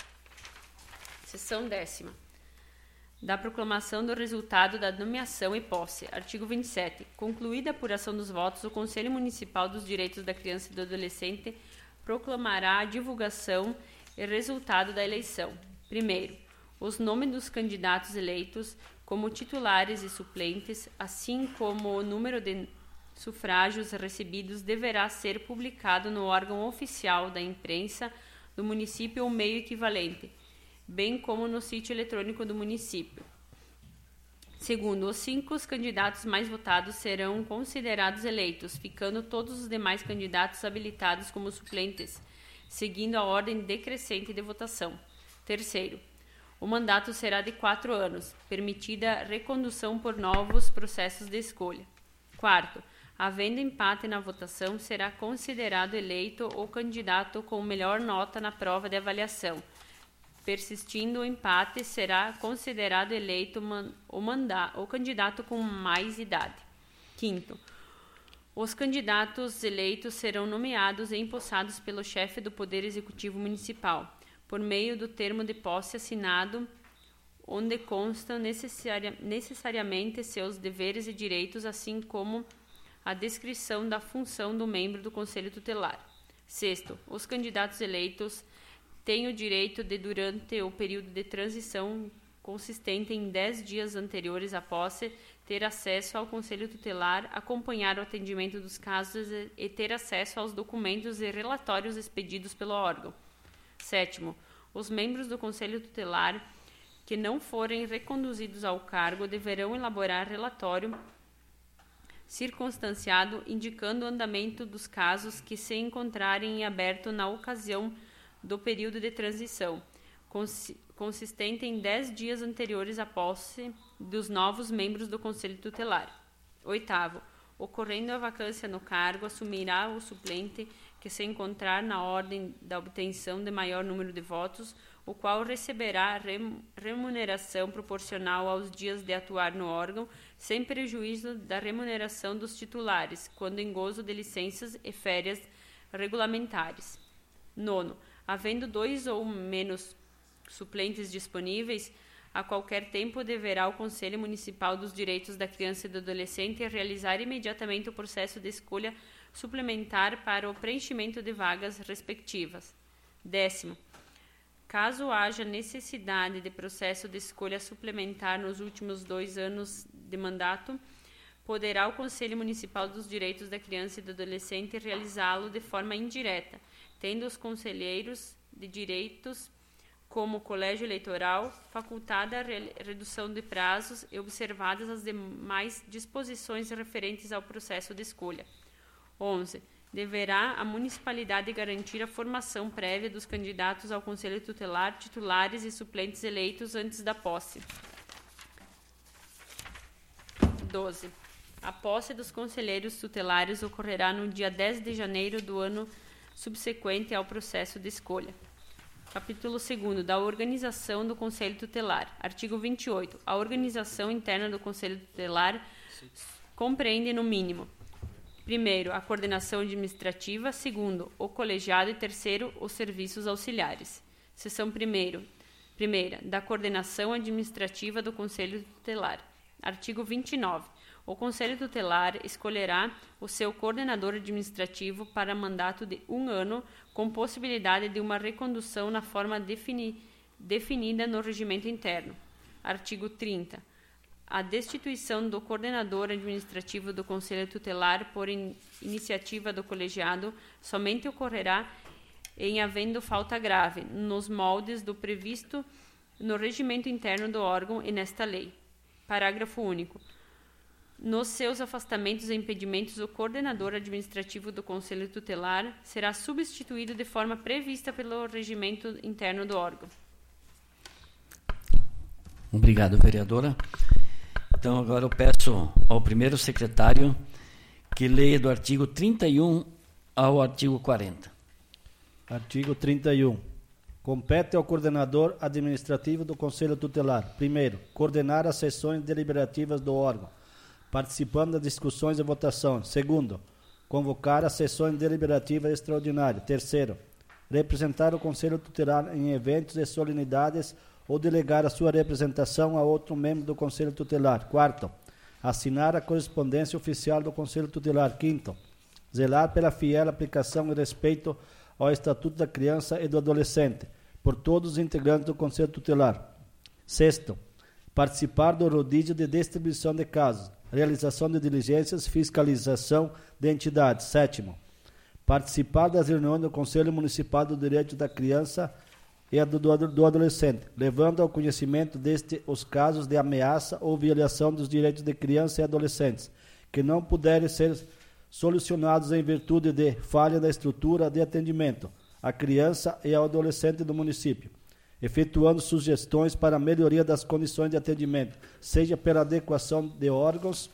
Seção décima. Da proclamação do resultado da nomeação e posse. Artigo vinte e sete. Concluída a apuração dos votos, o Conselho Municipal dos Direitos da Criança e do Adolescente proclamará a divulgação e resultado da eleição. Primeiro, os nomes dos candidatos eleitos como titulares e suplentes, assim como o número de sufrágios recebidos, deverá ser publicado no órgão oficial da imprensa do município ou meio equivalente, bem como no sítio eletrônico do município. Segundo, os cinco candidatos mais votados serão considerados eleitos, ficando todos os demais candidatos habilitados como suplentes, seguindo a ordem decrescente de votação. Terceiro, o mandato será de quatro anos, permitida recondução por novos processos de escolha. Quarto, havendo empate na votação, será considerado eleito o candidato com melhor nota na prova de avaliação. Persistindo o empate, será considerado eleito o, manda- o candidato com mais idade. Quinto, os candidatos eleitos serão nomeados e empossados pelo chefe do Poder Executivo Municipal, por meio do termo de posse assinado, onde constam necessaria- necessariamente seus deveres e direitos, assim como a descrição da função do membro do Conselho Tutelar. Sexto, os candidatos eleitos têm o direito de, durante o período de transição consistente em dez dias anteriores à posse, ter acesso ao Conselho Tutelar, acompanhar o atendimento dos casos e ter acesso aos documentos e relatórios expedidos pelo órgão. Sétimo, Os membros do Conselho Tutelar que não forem reconduzidos ao cargo deverão elaborar relatório circunstanciado indicando o andamento dos casos que se encontrarem em aberto na ocasião do período de transição, consistente em dez dias anteriores à posse dos novos membros do Conselho Tutelar. Oitavo, ocorrendo a vacância no cargo, assumirá o suplente que se encontrar na ordem da obtenção de maior número de votos, o qual receberá remuneração proporcional aos dias de atuar no órgão, sem prejuízo da remuneração dos titulares, quando em gozo de licenças e férias regulamentares. Nono, havendo dois ou menos suplentes disponíveis, a qualquer tempo deverá o Conselho Municipal dos Direitos da Criança e do Adolescente realizar imediatamente o processo de escolha suplementar para o preenchimento de vagas respectivas. Décimo, caso haja necessidade de processo de escolha suplementar nos últimos dois anos de mandato, poderá o Conselho Municipal dos Direitos da Criança e do Adolescente realizá-lo de forma indireta, tendo os conselheiros de direitos, como o colégio eleitoral, facultada a re- redução de prazos e observadas as demais disposições referentes ao processo de escolha. onze. Deverá a municipalidade garantir a formação prévia dos candidatos ao Conselho Tutelar, titulares e suplentes eleitos antes da posse. doze. A posse dos conselheiros tutelares ocorrerá no dia dez de janeiro do ano subsequente ao processo de escolha. Capítulo segundo, da organização do Conselho Tutelar. Artigo vinte e oito. A organização interna do Conselho Tutelar compreende, no mínimo, primeiro, a coordenação administrativa, segundo, o colegiado e terceiro, os serviços auxiliares. Seção primeiro, primeira, da coordenação administrativa do Conselho Tutelar. Artigo vinte e nove. O Conselho Tutelar escolherá o seu coordenador administrativo para mandato de um ano, com possibilidade de uma recondução na forma defini- definida no regimento interno. Artigo trinta. A destituição do coordenador administrativo do Conselho Tutelar por in- iniciativa do colegiado somente ocorrerá em havendo falta grave, nos moldes do previsto no regimento interno do órgão e nesta lei. Parágrafo único. Nos seus afastamentos e impedimentos, o coordenador administrativo do Conselho Tutelar será substituído de forma prevista pelo regimento interno do órgão. Obrigado, vereadora. Então, agora eu peço ao primeiro secretário que leia do artigo trinta e um ao artigo quarenta. Artigo trinta e um. Compete ao coordenador administrativo do Conselho Tutelar, primeiro, coordenar as sessões deliberativas do órgão, participando das discussões e votações. Segundo, convocar as sessões deliberativas extraordinárias. Terceiro, representar o Conselho Tutelar em eventos e solenidades ou delegar a sua representação a outro membro do Conselho Tutelar. Quarto, assinar a correspondência oficial do Conselho Tutelar. Quinto, zelar pela fiel aplicação e respeito ao Estatuto da Criança e do Adolescente por todos os integrantes do Conselho Tutelar. Sexto, participar do rodízio de distribuição de casos, realização de diligências, fiscalização de entidades. Sétimo, participar das reuniões do Conselho Municipal do Direito da Criança e do, do, do Adolescente, levando ao conhecimento deste os casos de ameaça ou violação dos direitos de crianças e adolescentes, que não puderem ser solucionados em virtude de falha da estrutura de atendimento à criança e ao adolescente do município, efetuando sugestões para a melhoria das condições de atendimento, seja pela adequação de órgãos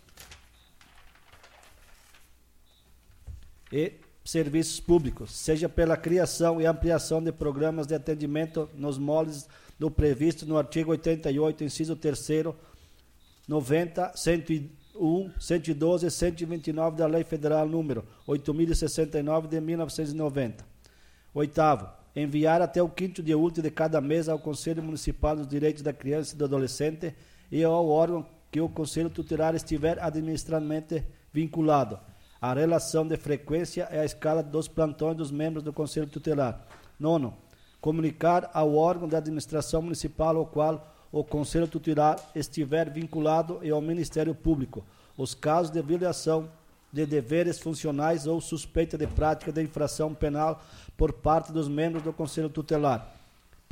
e serviços públicos, seja pela criação e ampliação de programas de atendimento nos moldes do previsto no artigo oitenta e oito, inciso terceiro, noventa, cento e um, cento e doze e cento e vinte e nove da Lei Federal número oito mil e sessenta e nove de mil novecentos e noventa. Oitavo, enviar até o quinto dia útil de cada mês ao Conselho Municipal dos Direitos da Criança e do Adolescente e ao órgão que o Conselho Tutelar estiver administrativamente vinculado a relação de frequência e a escala dos plantões dos membros do Conselho Tutelar. Nono, comunicar ao órgão da administração municipal ao qual o Conselho Tutelar estiver vinculado e ao Ministério Público os casos de violação de deveres funcionais ou suspeita de prática de infração penal por parte dos membros do Conselho Tutelar.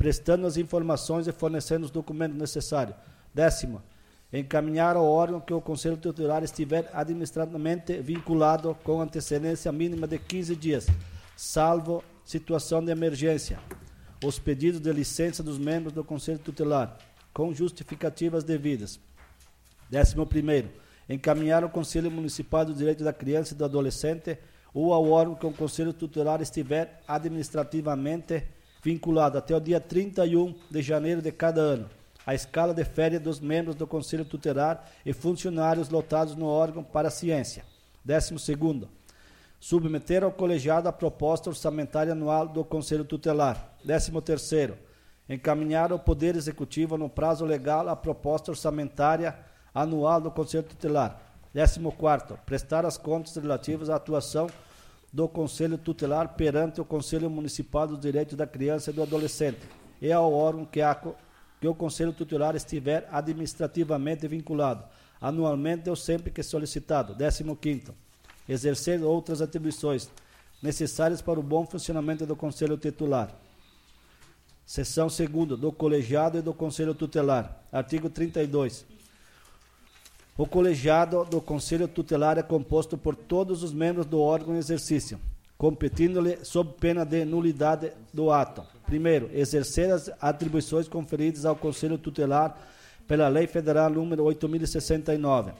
prestando as informações e fornecendo os documentos necessários. Décimo, encaminhar ao órgão que o Conselho Tutelar estiver administrativamente vinculado com antecedência mínima de quinze dias, salvo situação de emergência, os pedidos de licença dos membros do Conselho Tutelar, com justificativas devidas. Décimo primeiro, encaminhar ao Conselho Municipal do Direito da Criança e do Adolescente ou ao órgão que o Conselho Tutelar estiver administrativamente vinculado até o dia trinta e um de janeiro de cada ano, a escala de férias dos membros do Conselho Tutelar e funcionários lotados no órgão para a ciência. Décimo segundo, submeter ao colegiado a proposta orçamentária anual do Conselho Tutelar. Décimo terceiro, encaminhar ao Poder Executivo no prazo legal a proposta orçamentária anual do Conselho Tutelar. Décimo quarto, prestar as contas relativas à atuação do Conselho Tutelar perante o Conselho Municipal dos Direitos da Criança e do Adolescente e ao órgão que, a, que o Conselho Tutelar estiver administrativamente vinculado, anualmente ou sempre que solicitado. Décimo quinto, exercer outras atribuições necessárias para o bom funcionamento do Conselho Tutelar. Seção segunda, do colegiado e do Conselho Tutelar. Artigo trinta e dois. O colegiado do Conselho Tutelar é composto por todos os membros do órgão em exercício, competindo-lhe sob pena de nulidade do ato. Primeiro, exercer as atribuições conferidas ao Conselho Tutelar pela Lei Federal número oito mil e sessenta e nove.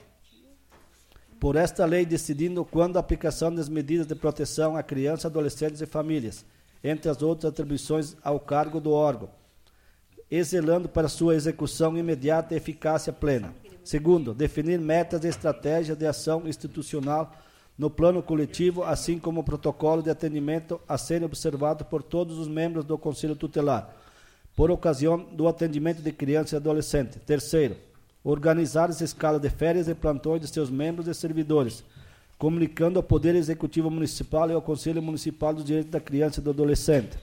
Por esta lei, decidindo quando a aplicação das medidas de proteção a crianças, adolescentes e famílias, entre as outras atribuições ao cargo do órgão, e zelando para sua execução imediata e eficácia plena. Segundo, definir metas e estratégias de ação institucional no plano coletivo, assim como o protocolo de atendimento a serem observado por todos os membros do Conselho Tutelar, por ocasião do atendimento de crianças e adolescentes. Terceiro, organizar as escalas de férias e plantões de seus membros e servidores, comunicando ao Poder Executivo Municipal e ao Conselho Municipal dos Direitos da Criança e do Adolescente.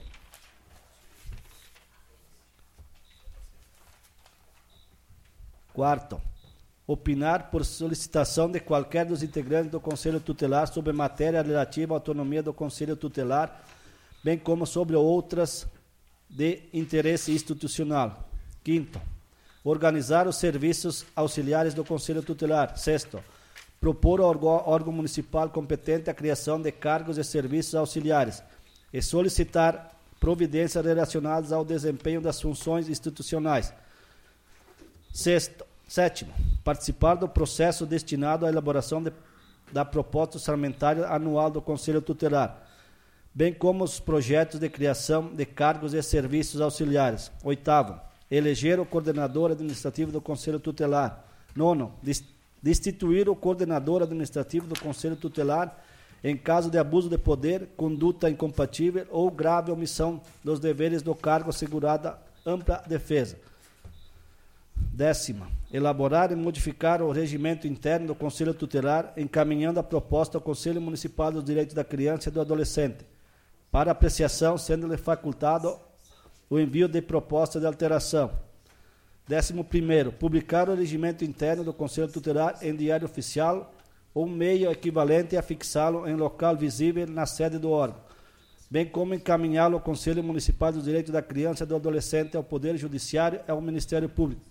Quarto, opinar por solicitação de qualquer dos integrantes do Conselho Tutelar sobre matéria relativa à autonomia do Conselho Tutelar, bem como sobre outras de interesse institucional. Quinto, organizar os serviços auxiliares do Conselho Tutelar. Sexto, propor ao órgão municipal competente a criação de cargos e serviços auxiliares e solicitar providências relacionadas ao desempenho das funções institucionais. Sexto, Sétimo, participar do processo destinado à elaboração de, da proposta orçamentária anual do Conselho Tutelar, bem como os projetos de criação de cargos e serviços auxiliares. Oitavo, eleger o coordenador administrativo do Conselho Tutelar. Nono, destituir o coordenador administrativo do Conselho Tutelar em caso de abuso de poder, conduta incompatível ou grave omissão dos deveres do cargo assegurada ampla defesa. Décima, elaborar e modificar o regimento interno do Conselho Tutelar, encaminhando a proposta ao Conselho Municipal dos Direitos da Criança e do Adolescente, para apreciação, sendo-lhe facultado o envio de proposta de alteração. Décimo primeiro, publicar o regimento interno do Conselho Tutelar em diário oficial ou meio equivalente a fixá-lo em local visível na sede do órgão, bem como encaminhá-lo ao Conselho Municipal dos Direitos da Criança e do Adolescente, ao Poder Judiciário e ao Ministério Público.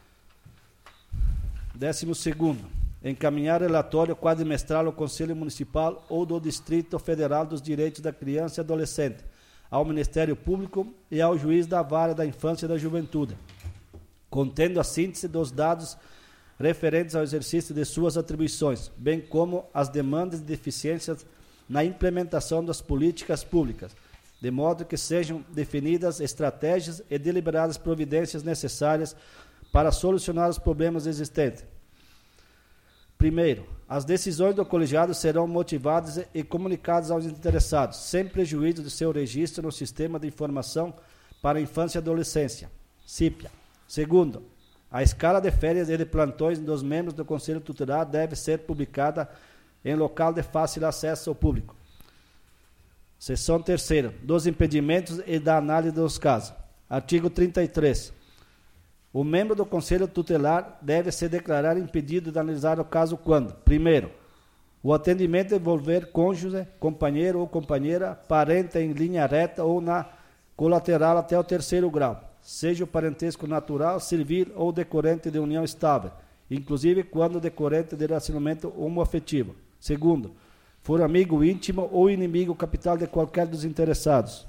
Décimo segundo, encaminhar relatório quadrimestral ao Conselho Municipal ou do Distrito Federal dos Direitos da Criança e Adolescente, ao Ministério Público e ao Juiz da Vara da Infância e da Juventude, contendo a síntese dos dados referentes ao exercício de suas atribuições, bem como as demandas e deficiências na implementação das políticas públicas, de modo que sejam definidas estratégias e deliberadas providências necessárias para solucionar os problemas existentes. Primeiro, as decisões do colegiado serão motivadas e comunicadas aos interessados, sem prejuízo de seu registro no Sistema de Informação para a Infância e Adolescência, SIPIA. Segundo, a escala de férias e de plantões dos membros do Conselho Tutelar deve ser publicada em local de fácil acesso ao público. Seção terceira, dos impedimentos e da análise dos casos. Artigo trinta e três. O membro do Conselho Tutelar deve se declarar impedido de analisar o caso quando, primeiro, o atendimento envolver cônjuge, companheiro ou companheira, parente em linha reta ou na colateral até o terceiro grau. seja o parentesco natural, civil ou decorrente de união estável, inclusive quando decorrente de relacionamento homoafetivo. Segundo, for amigo íntimo ou inimigo capital de qualquer dos interessados.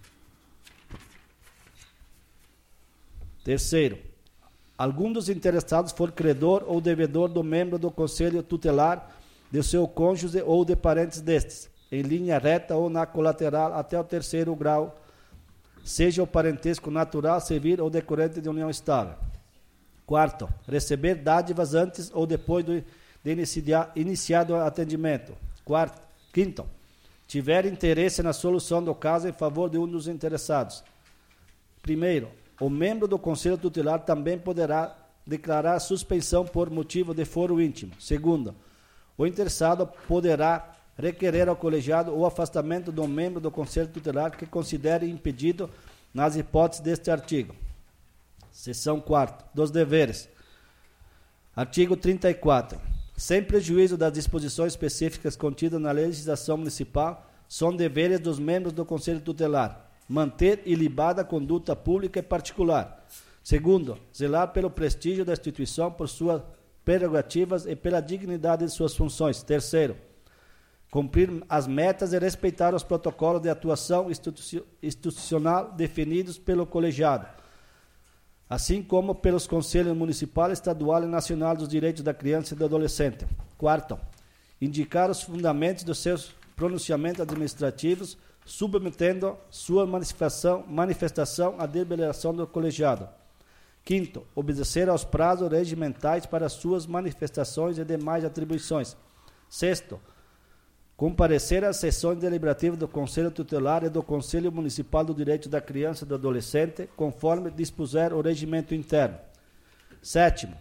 Terceiro, algum dos interessados for credor ou devedor do membro do conselho tutelar, de seu cônjuge ou de parentes destes, em linha reta ou na colateral até o terceiro grau, seja o parentesco natural, civil ou decorrente de união estável. Quarto, receber dádivas antes ou depois do, de iniciar, iniciado o atendimento. Quarto, quinto, tiver interesse na solução do caso em favor de um dos interessados. Primeiro, o membro do conselho tutelar também poderá declarar suspensão por motivo de foro íntimo. Segundo, o interessado poderá requerer ao colegiado o afastamento do membro do conselho tutelar que considere impedido nas hipóteses deste artigo. Seção quarta, dos deveres. Artigo trinta e quatro. Sem prejuízo das disposições específicas contidas na legislação municipal, são deveres dos membros do conselho tutelar manter ilibada a conduta pública e particular. Segundo, zelar pelo prestígio da instituição por suas prerrogativas e pela dignidade de suas funções. Terceiro, cumprir as metas e respeitar os protocolos de atuação institu- institucional definidos pelo colegiado, assim como pelos conselhos municipal, estadual e nacional dos direitos da criança e do adolescente. Quarto, indicar os fundamentos dos seus pronunciamentos administrativos, submetendo sua manifestação, manifestação à deliberação do colegiado. Quinto, obedecer aos prazos regimentais para suas manifestações e demais atribuições. Sexto, comparecer às sessões deliberativas do Conselho Tutelar e do Conselho Municipal do Direito da Criança e do Adolescente, conforme dispuser o regimento interno. Sétimo,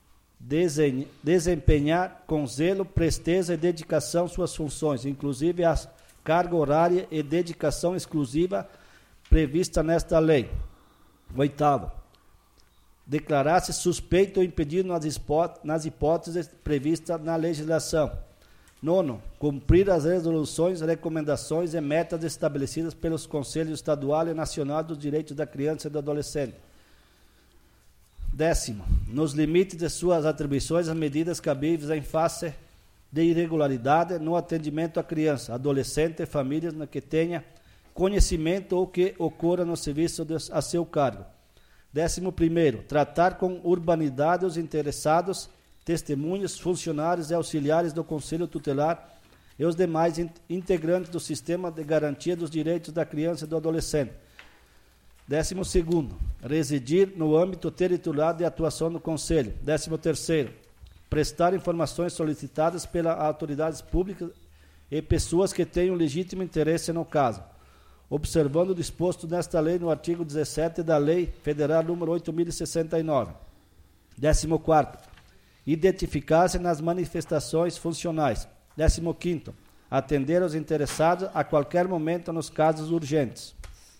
desempenhar com zelo, presteza e dedicação suas funções, inclusive as carga horária e dedicação exclusiva prevista nesta lei. Oitavo, declarar-se suspeito ou impedido nas, nas hipóteses previstas na legislação. Nono, cumprir as resoluções, recomendações e metas estabelecidas pelos Conselhos Estadual e Nacional dos Direitos da Criança e do Adolescente. Décimo, nos limites de suas atribuições, as medidas cabíveis em face de irregularidade no atendimento à criança, adolescente e famílias na que tenha conhecimento ou que ocorra no serviço de, a seu cargo. Décimo primeiro, tratar com urbanidade os interessados, testemunhas, funcionários e auxiliares do Conselho Tutelar e os demais in, integrantes do Sistema de Garantia dos Direitos da Criança e do Adolescente. Décimo segundo, residir no âmbito territorial de atuação do Conselho. Décimo terceiro, prestar informações solicitadas pelas autoridades públicas e pessoas que tenham legítimo interesse no caso, observando o disposto nesta lei no artigo dezessete da Lei Federal número oito mil e sessenta e nove. Décimo quarto, identificar-se nas manifestações funcionais. Décimo quinto, atender aos interessados a qualquer momento nos casos urgentes.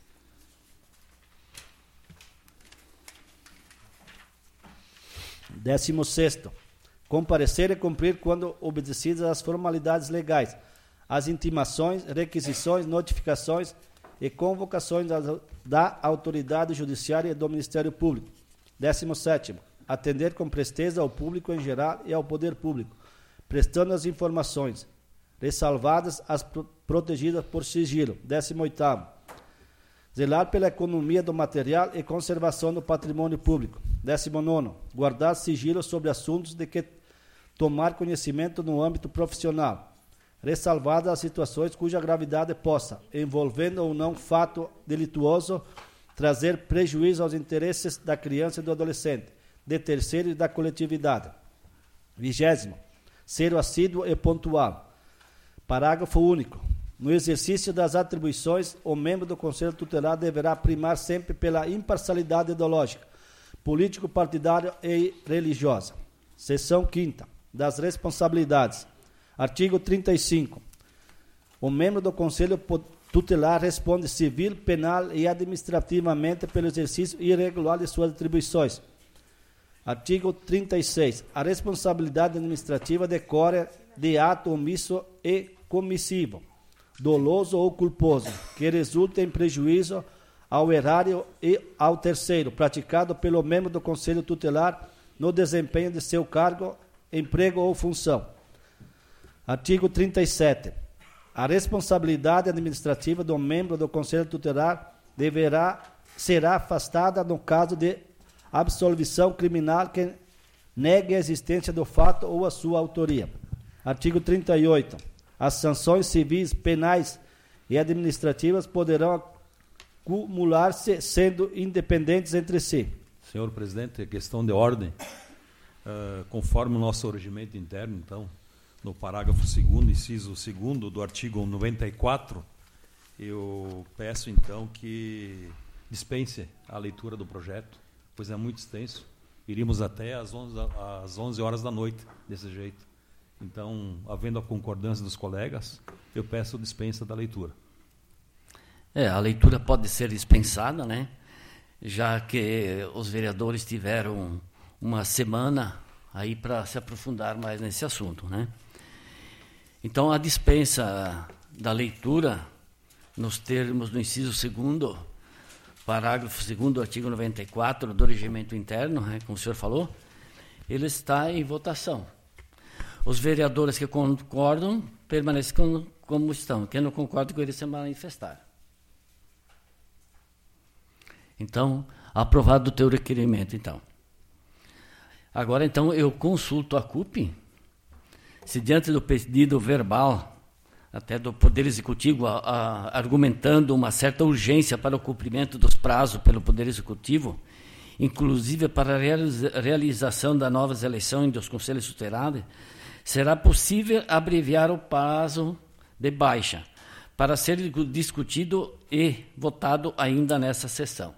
Décimo sexto, comparecer e cumprir quando obedecidas as formalidades legais, as intimações, requisições, notificações e convocações da, da autoridade judiciária e do Ministério Público. Décimo sétimo, atender com presteza ao público em geral e ao poder público, prestando as informações, ressalvadas as pro, protegidas por sigilo. Décimo oitavo, zelar pela economia do material e conservação do patrimônio público. Décimo nono, guardar sigilo sobre assuntos de que tomar conhecimento no âmbito profissional, ressalvadas as situações cuja gravidade possa, envolvendo ou não fato delituoso, trazer prejuízo aos interesses da criança e do adolescente, de terceiro e da coletividade. Vigésimo, ser assíduo e pontual. Parágrafo único. No exercício das atribuições, o membro do Conselho Tutelar deverá primar sempre pela imparcialidade ideológica, político-partidária e religiosa. Seção quinta. Das responsabilidades. Artigo trinta e cinco. O membro do Conselho Tutelar responde civil, penal e administrativamente pelo exercício irregular de suas atribuições. Artigo trinta e seis. A responsabilidade administrativa decorre de ato omisso e comissivo, doloso ou culposo, que resulta em prejuízo ao erário e ao terceiro, praticado pelo membro do Conselho Tutelar no desempenho de seu cargo, emprego ou função. Artigo trinta e sete. A responsabilidade administrativa do membro do Conselho Tutelar deverá, será afastada no caso de absolvição criminal que negue a existência do fato ou a sua autoria. Artigo trinta e oito. As sanções civis, penais e administrativas poderão acumular-se sendo independentes entre si. Senhor presidente, questão de ordem. Uh, conforme o nosso regimento interno, então, no parágrafo segundo, inciso segundo do artigo noventa e quatro, eu peço, então, que dispense a leitura do projeto, pois é muito extenso. Iríamos até às onze, às onze horas da noite, desse jeito. Então, havendo a concordância dos colegas, eu peço dispensa da leitura. É, a leitura pode ser dispensada, né? Já que os vereadores tiveram uma semana aí para se aprofundar mais nesse assunto, né? Então, a dispensa da leitura, nos termos do inciso segundo, parágrafo segundo do artigo noventa e quatro do regimento interno, né, como o senhor falou, ele está em votação. Os vereadores que concordam permanecem como, como estão. Quem não concorda, com ele se manifestar. Então, aprovado o teu requerimento, então. Agora, então, eu consulto a C U P, se diante do pedido verbal, até do Poder Executivo, a, a, argumentando uma certa urgência para o cumprimento dos prazos pelo Poder Executivo, inclusive para a realiza, realização das novas eleições dos Conselhos Tutelares, será possível abreviar o prazo de baixa para ser discutido e votado ainda nessa sessão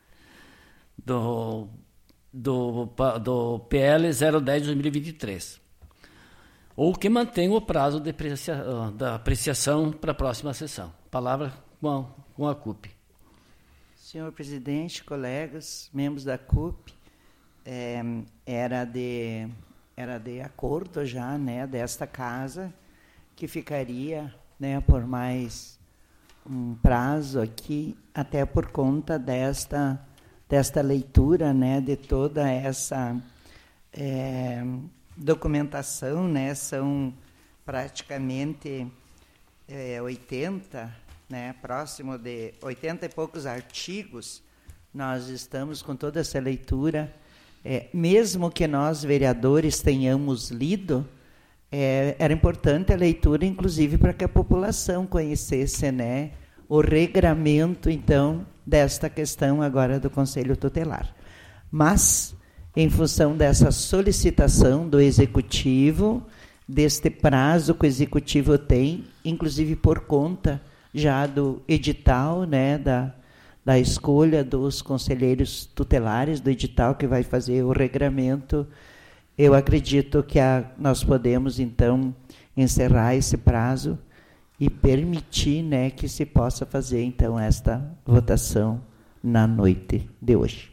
do, do, do P L zero dez de dois mil e vinte e três, ou que mantenha o prazo de aprecia, da apreciação para a próxima sessão. Palavra com a, com a C U P. Senhor presidente, colegas, membros da C U P, é, era de... era de acordo já, né, desta casa, que ficaria, né, por mais um prazo aqui, até por conta desta, desta leitura, né, de toda essa é, documentação, né, são praticamente é, oitenta, né, próximo de oitenta e poucos artigos. Nós estamos com toda essa leitura. É, mesmo que nós, vereadores, tenhamos lido, é, era importante a leitura, inclusive, para que a população conhecesse, né, o regramento, então, desta questão agora do Conselho Tutelar. Mas, em função dessa solicitação do Executivo, deste prazo que o Executivo tem, inclusive por conta já do edital, né, da da escolha dos conselheiros tutelares, do edital que vai fazer o regramento, eu acredito que a, nós podemos, então, encerrar esse prazo e permitir, né, que se possa fazer, então, esta votação na noite de hoje.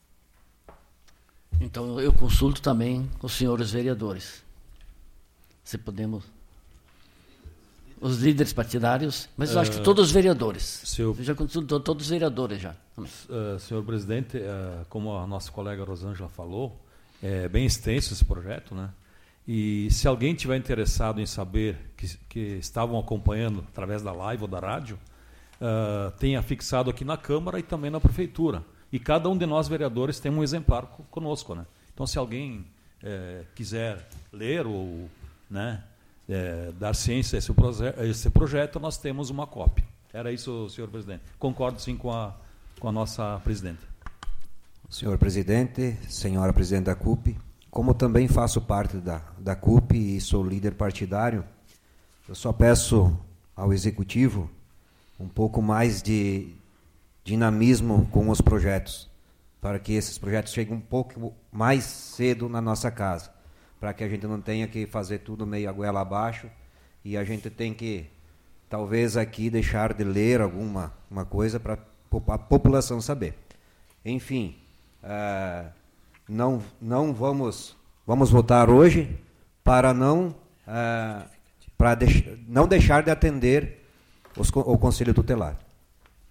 Então, eu consulto também os senhores vereadores. Se podemos... Os líderes partidários, mas eu acho que todos os vereadores. Seu, eu já consultou todos os vereadores já. Uh, senhor presidente, uh, como a nossa colega Rosângela falou, é bem extenso esse projeto, né? E se alguém tiver interessado em saber, que, que estavam acompanhando através da live ou da rádio, uh, tem afixado aqui na Câmara e também na Prefeitura. E cada um de nós, vereadores, tem um exemplar conosco, né? Então, se alguém é, quiser ler ou... né, É, dar ciência a esse, proje- a esse projeto, nós temos uma cópia. Era isso, senhor presidente. Concordo, sim, com a, com a nossa presidenta. Senhor presidente, senhora presidente da C U P, como também faço parte da, da C U P e sou líder partidário, eu só peço ao Executivo um pouco mais de dinamismo com os projetos, para que esses projetos cheguem um pouco mais cedo na nossa casa, para que a gente não tenha que fazer tudo meio a goela abaixo, e a gente tem que, talvez aqui, deixar de ler alguma uma coisa para a população saber. Enfim, uh, não, não vamos, vamos votar hoje para não, uh, para deix, não deixar de atender os, o Conselho Tutelar.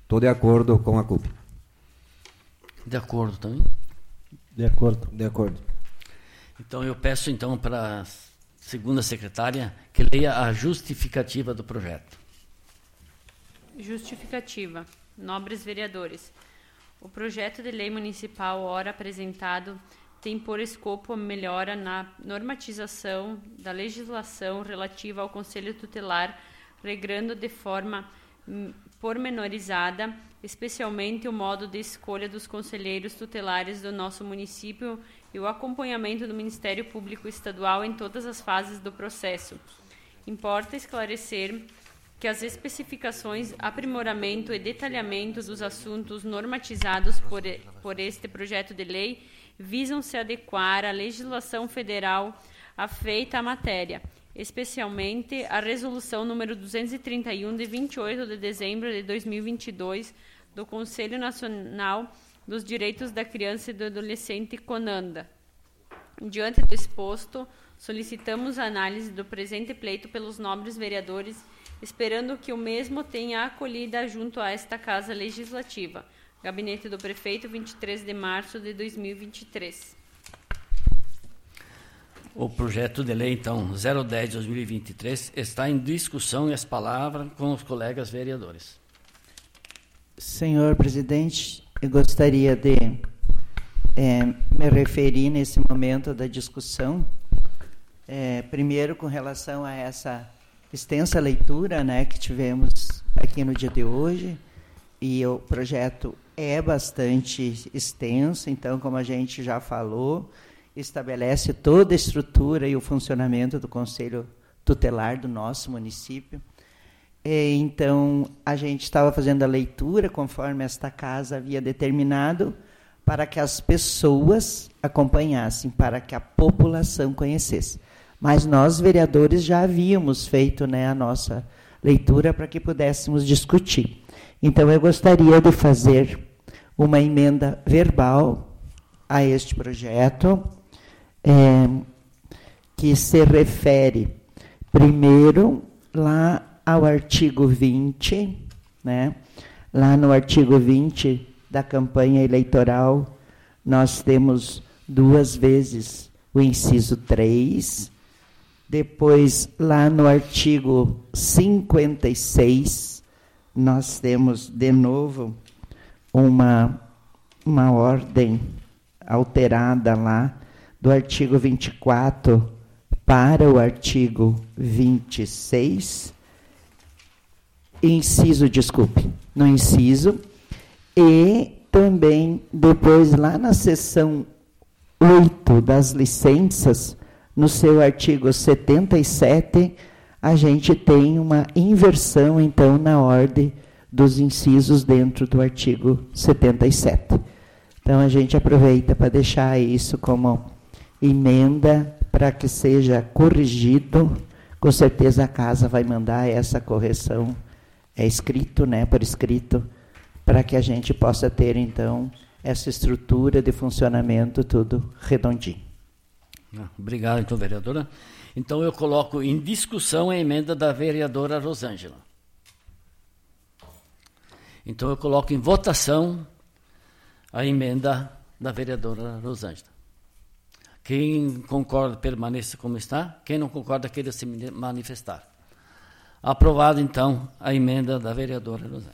Estou de acordo com a C U P. De acordo também? De acordo. De acordo. Então eu peço então para a segunda secretária que leia a justificativa do projeto. Justificativa. Nobres vereadores, o projeto de lei municipal ora apresentado tem por escopo a melhora na normatização da legislação relativa ao Conselho Tutelar, regrando de forma pormenorizada, especialmente o modo de escolha dos conselheiros tutelares do nosso município e o acompanhamento do Ministério Público Estadual em todas as fases do processo. Importa esclarecer que as especificações, aprimoramento e detalhamento dos assuntos normatizados por, por este projeto de lei visam se adequar à legislação federal afeita à matéria, especialmente a Resolução número duzentos e trinta e um, de vinte e oito de dezembro de dois mil e vinte e dois, do Conselho Nacional dos Direitos da Criança e do Adolescente, CONANDA. Diante do exposto, solicitamos a análise do presente pleito pelos nobres vereadores, esperando que o mesmo tenha acolhida junto a esta Casa Legislativa. Gabinete do Prefeito, vinte e três de março de dois mil e vinte e três. O projeto de lei, então, zero dez de dois mil e vinte e três, está em discussão e as palavras com os colegas vereadores. Senhor presidente, eu gostaria de é, me referir nesse momento da discussão, é, primeiro com relação a essa extensa leitura, né, que tivemos aqui no dia de hoje, e o projeto é bastante extenso, então, como a gente já falou, estabelece toda a estrutura e o funcionamento do Conselho Tutelar do nosso município. E, então, a gente estava fazendo a leitura conforme esta casa havia determinado para que as pessoas acompanhassem, para que a população conhecesse. Mas nós, vereadores, já havíamos feito, né, a nossa leitura para que pudéssemos discutir. Então, eu gostaria de fazer uma emenda verbal a este projeto, é, que se refere, primeiro, lá ao artigo vinte, né? Lá no artigo vinte da campanha eleitoral, nós temos duas vezes o inciso três. Depois, lá no artigo cinquenta e seis, nós temos, de novo, uma, uma ordem alterada lá, do artigo vinte e quatro para o artigo vinte e seis, inciso, desculpe, no inciso, e também depois lá na seção oito das licenças, no seu artigo setenta e sete, a gente tem uma inversão, então, na ordem dos incisos dentro do artigo setenta e sete. Então, a gente aproveita para deixar isso como emenda para que seja corrigido. Com certeza a casa vai mandar essa correção, é escrito, né, por escrito, para que a gente possa ter, então, essa estrutura de funcionamento tudo redondinho. Obrigado, então, vereadora. Então, eu coloco em discussão a emenda da vereadora Rosângela. Então, eu coloco em votação a emenda da vereadora Rosângela. Quem concorda, permaneça como está. Quem não concorda, queira se manifestar. Aprovado, então, a emenda da vereadora Rosângela.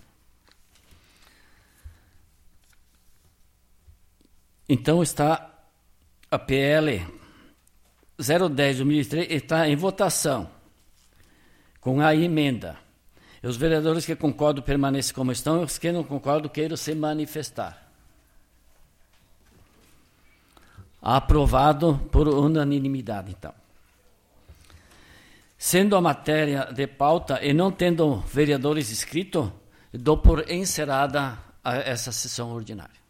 Então, está a P L zero dez de dois mil e três está em votação, com a emenda. E os vereadores que concordam permaneçam como estão, e os que não concordam queiram se manifestar. Aprovado por unanimidade, então. Sendo a matéria de pauta e não tendo vereadores inscritos, dou por encerrada a essa sessão ordinária.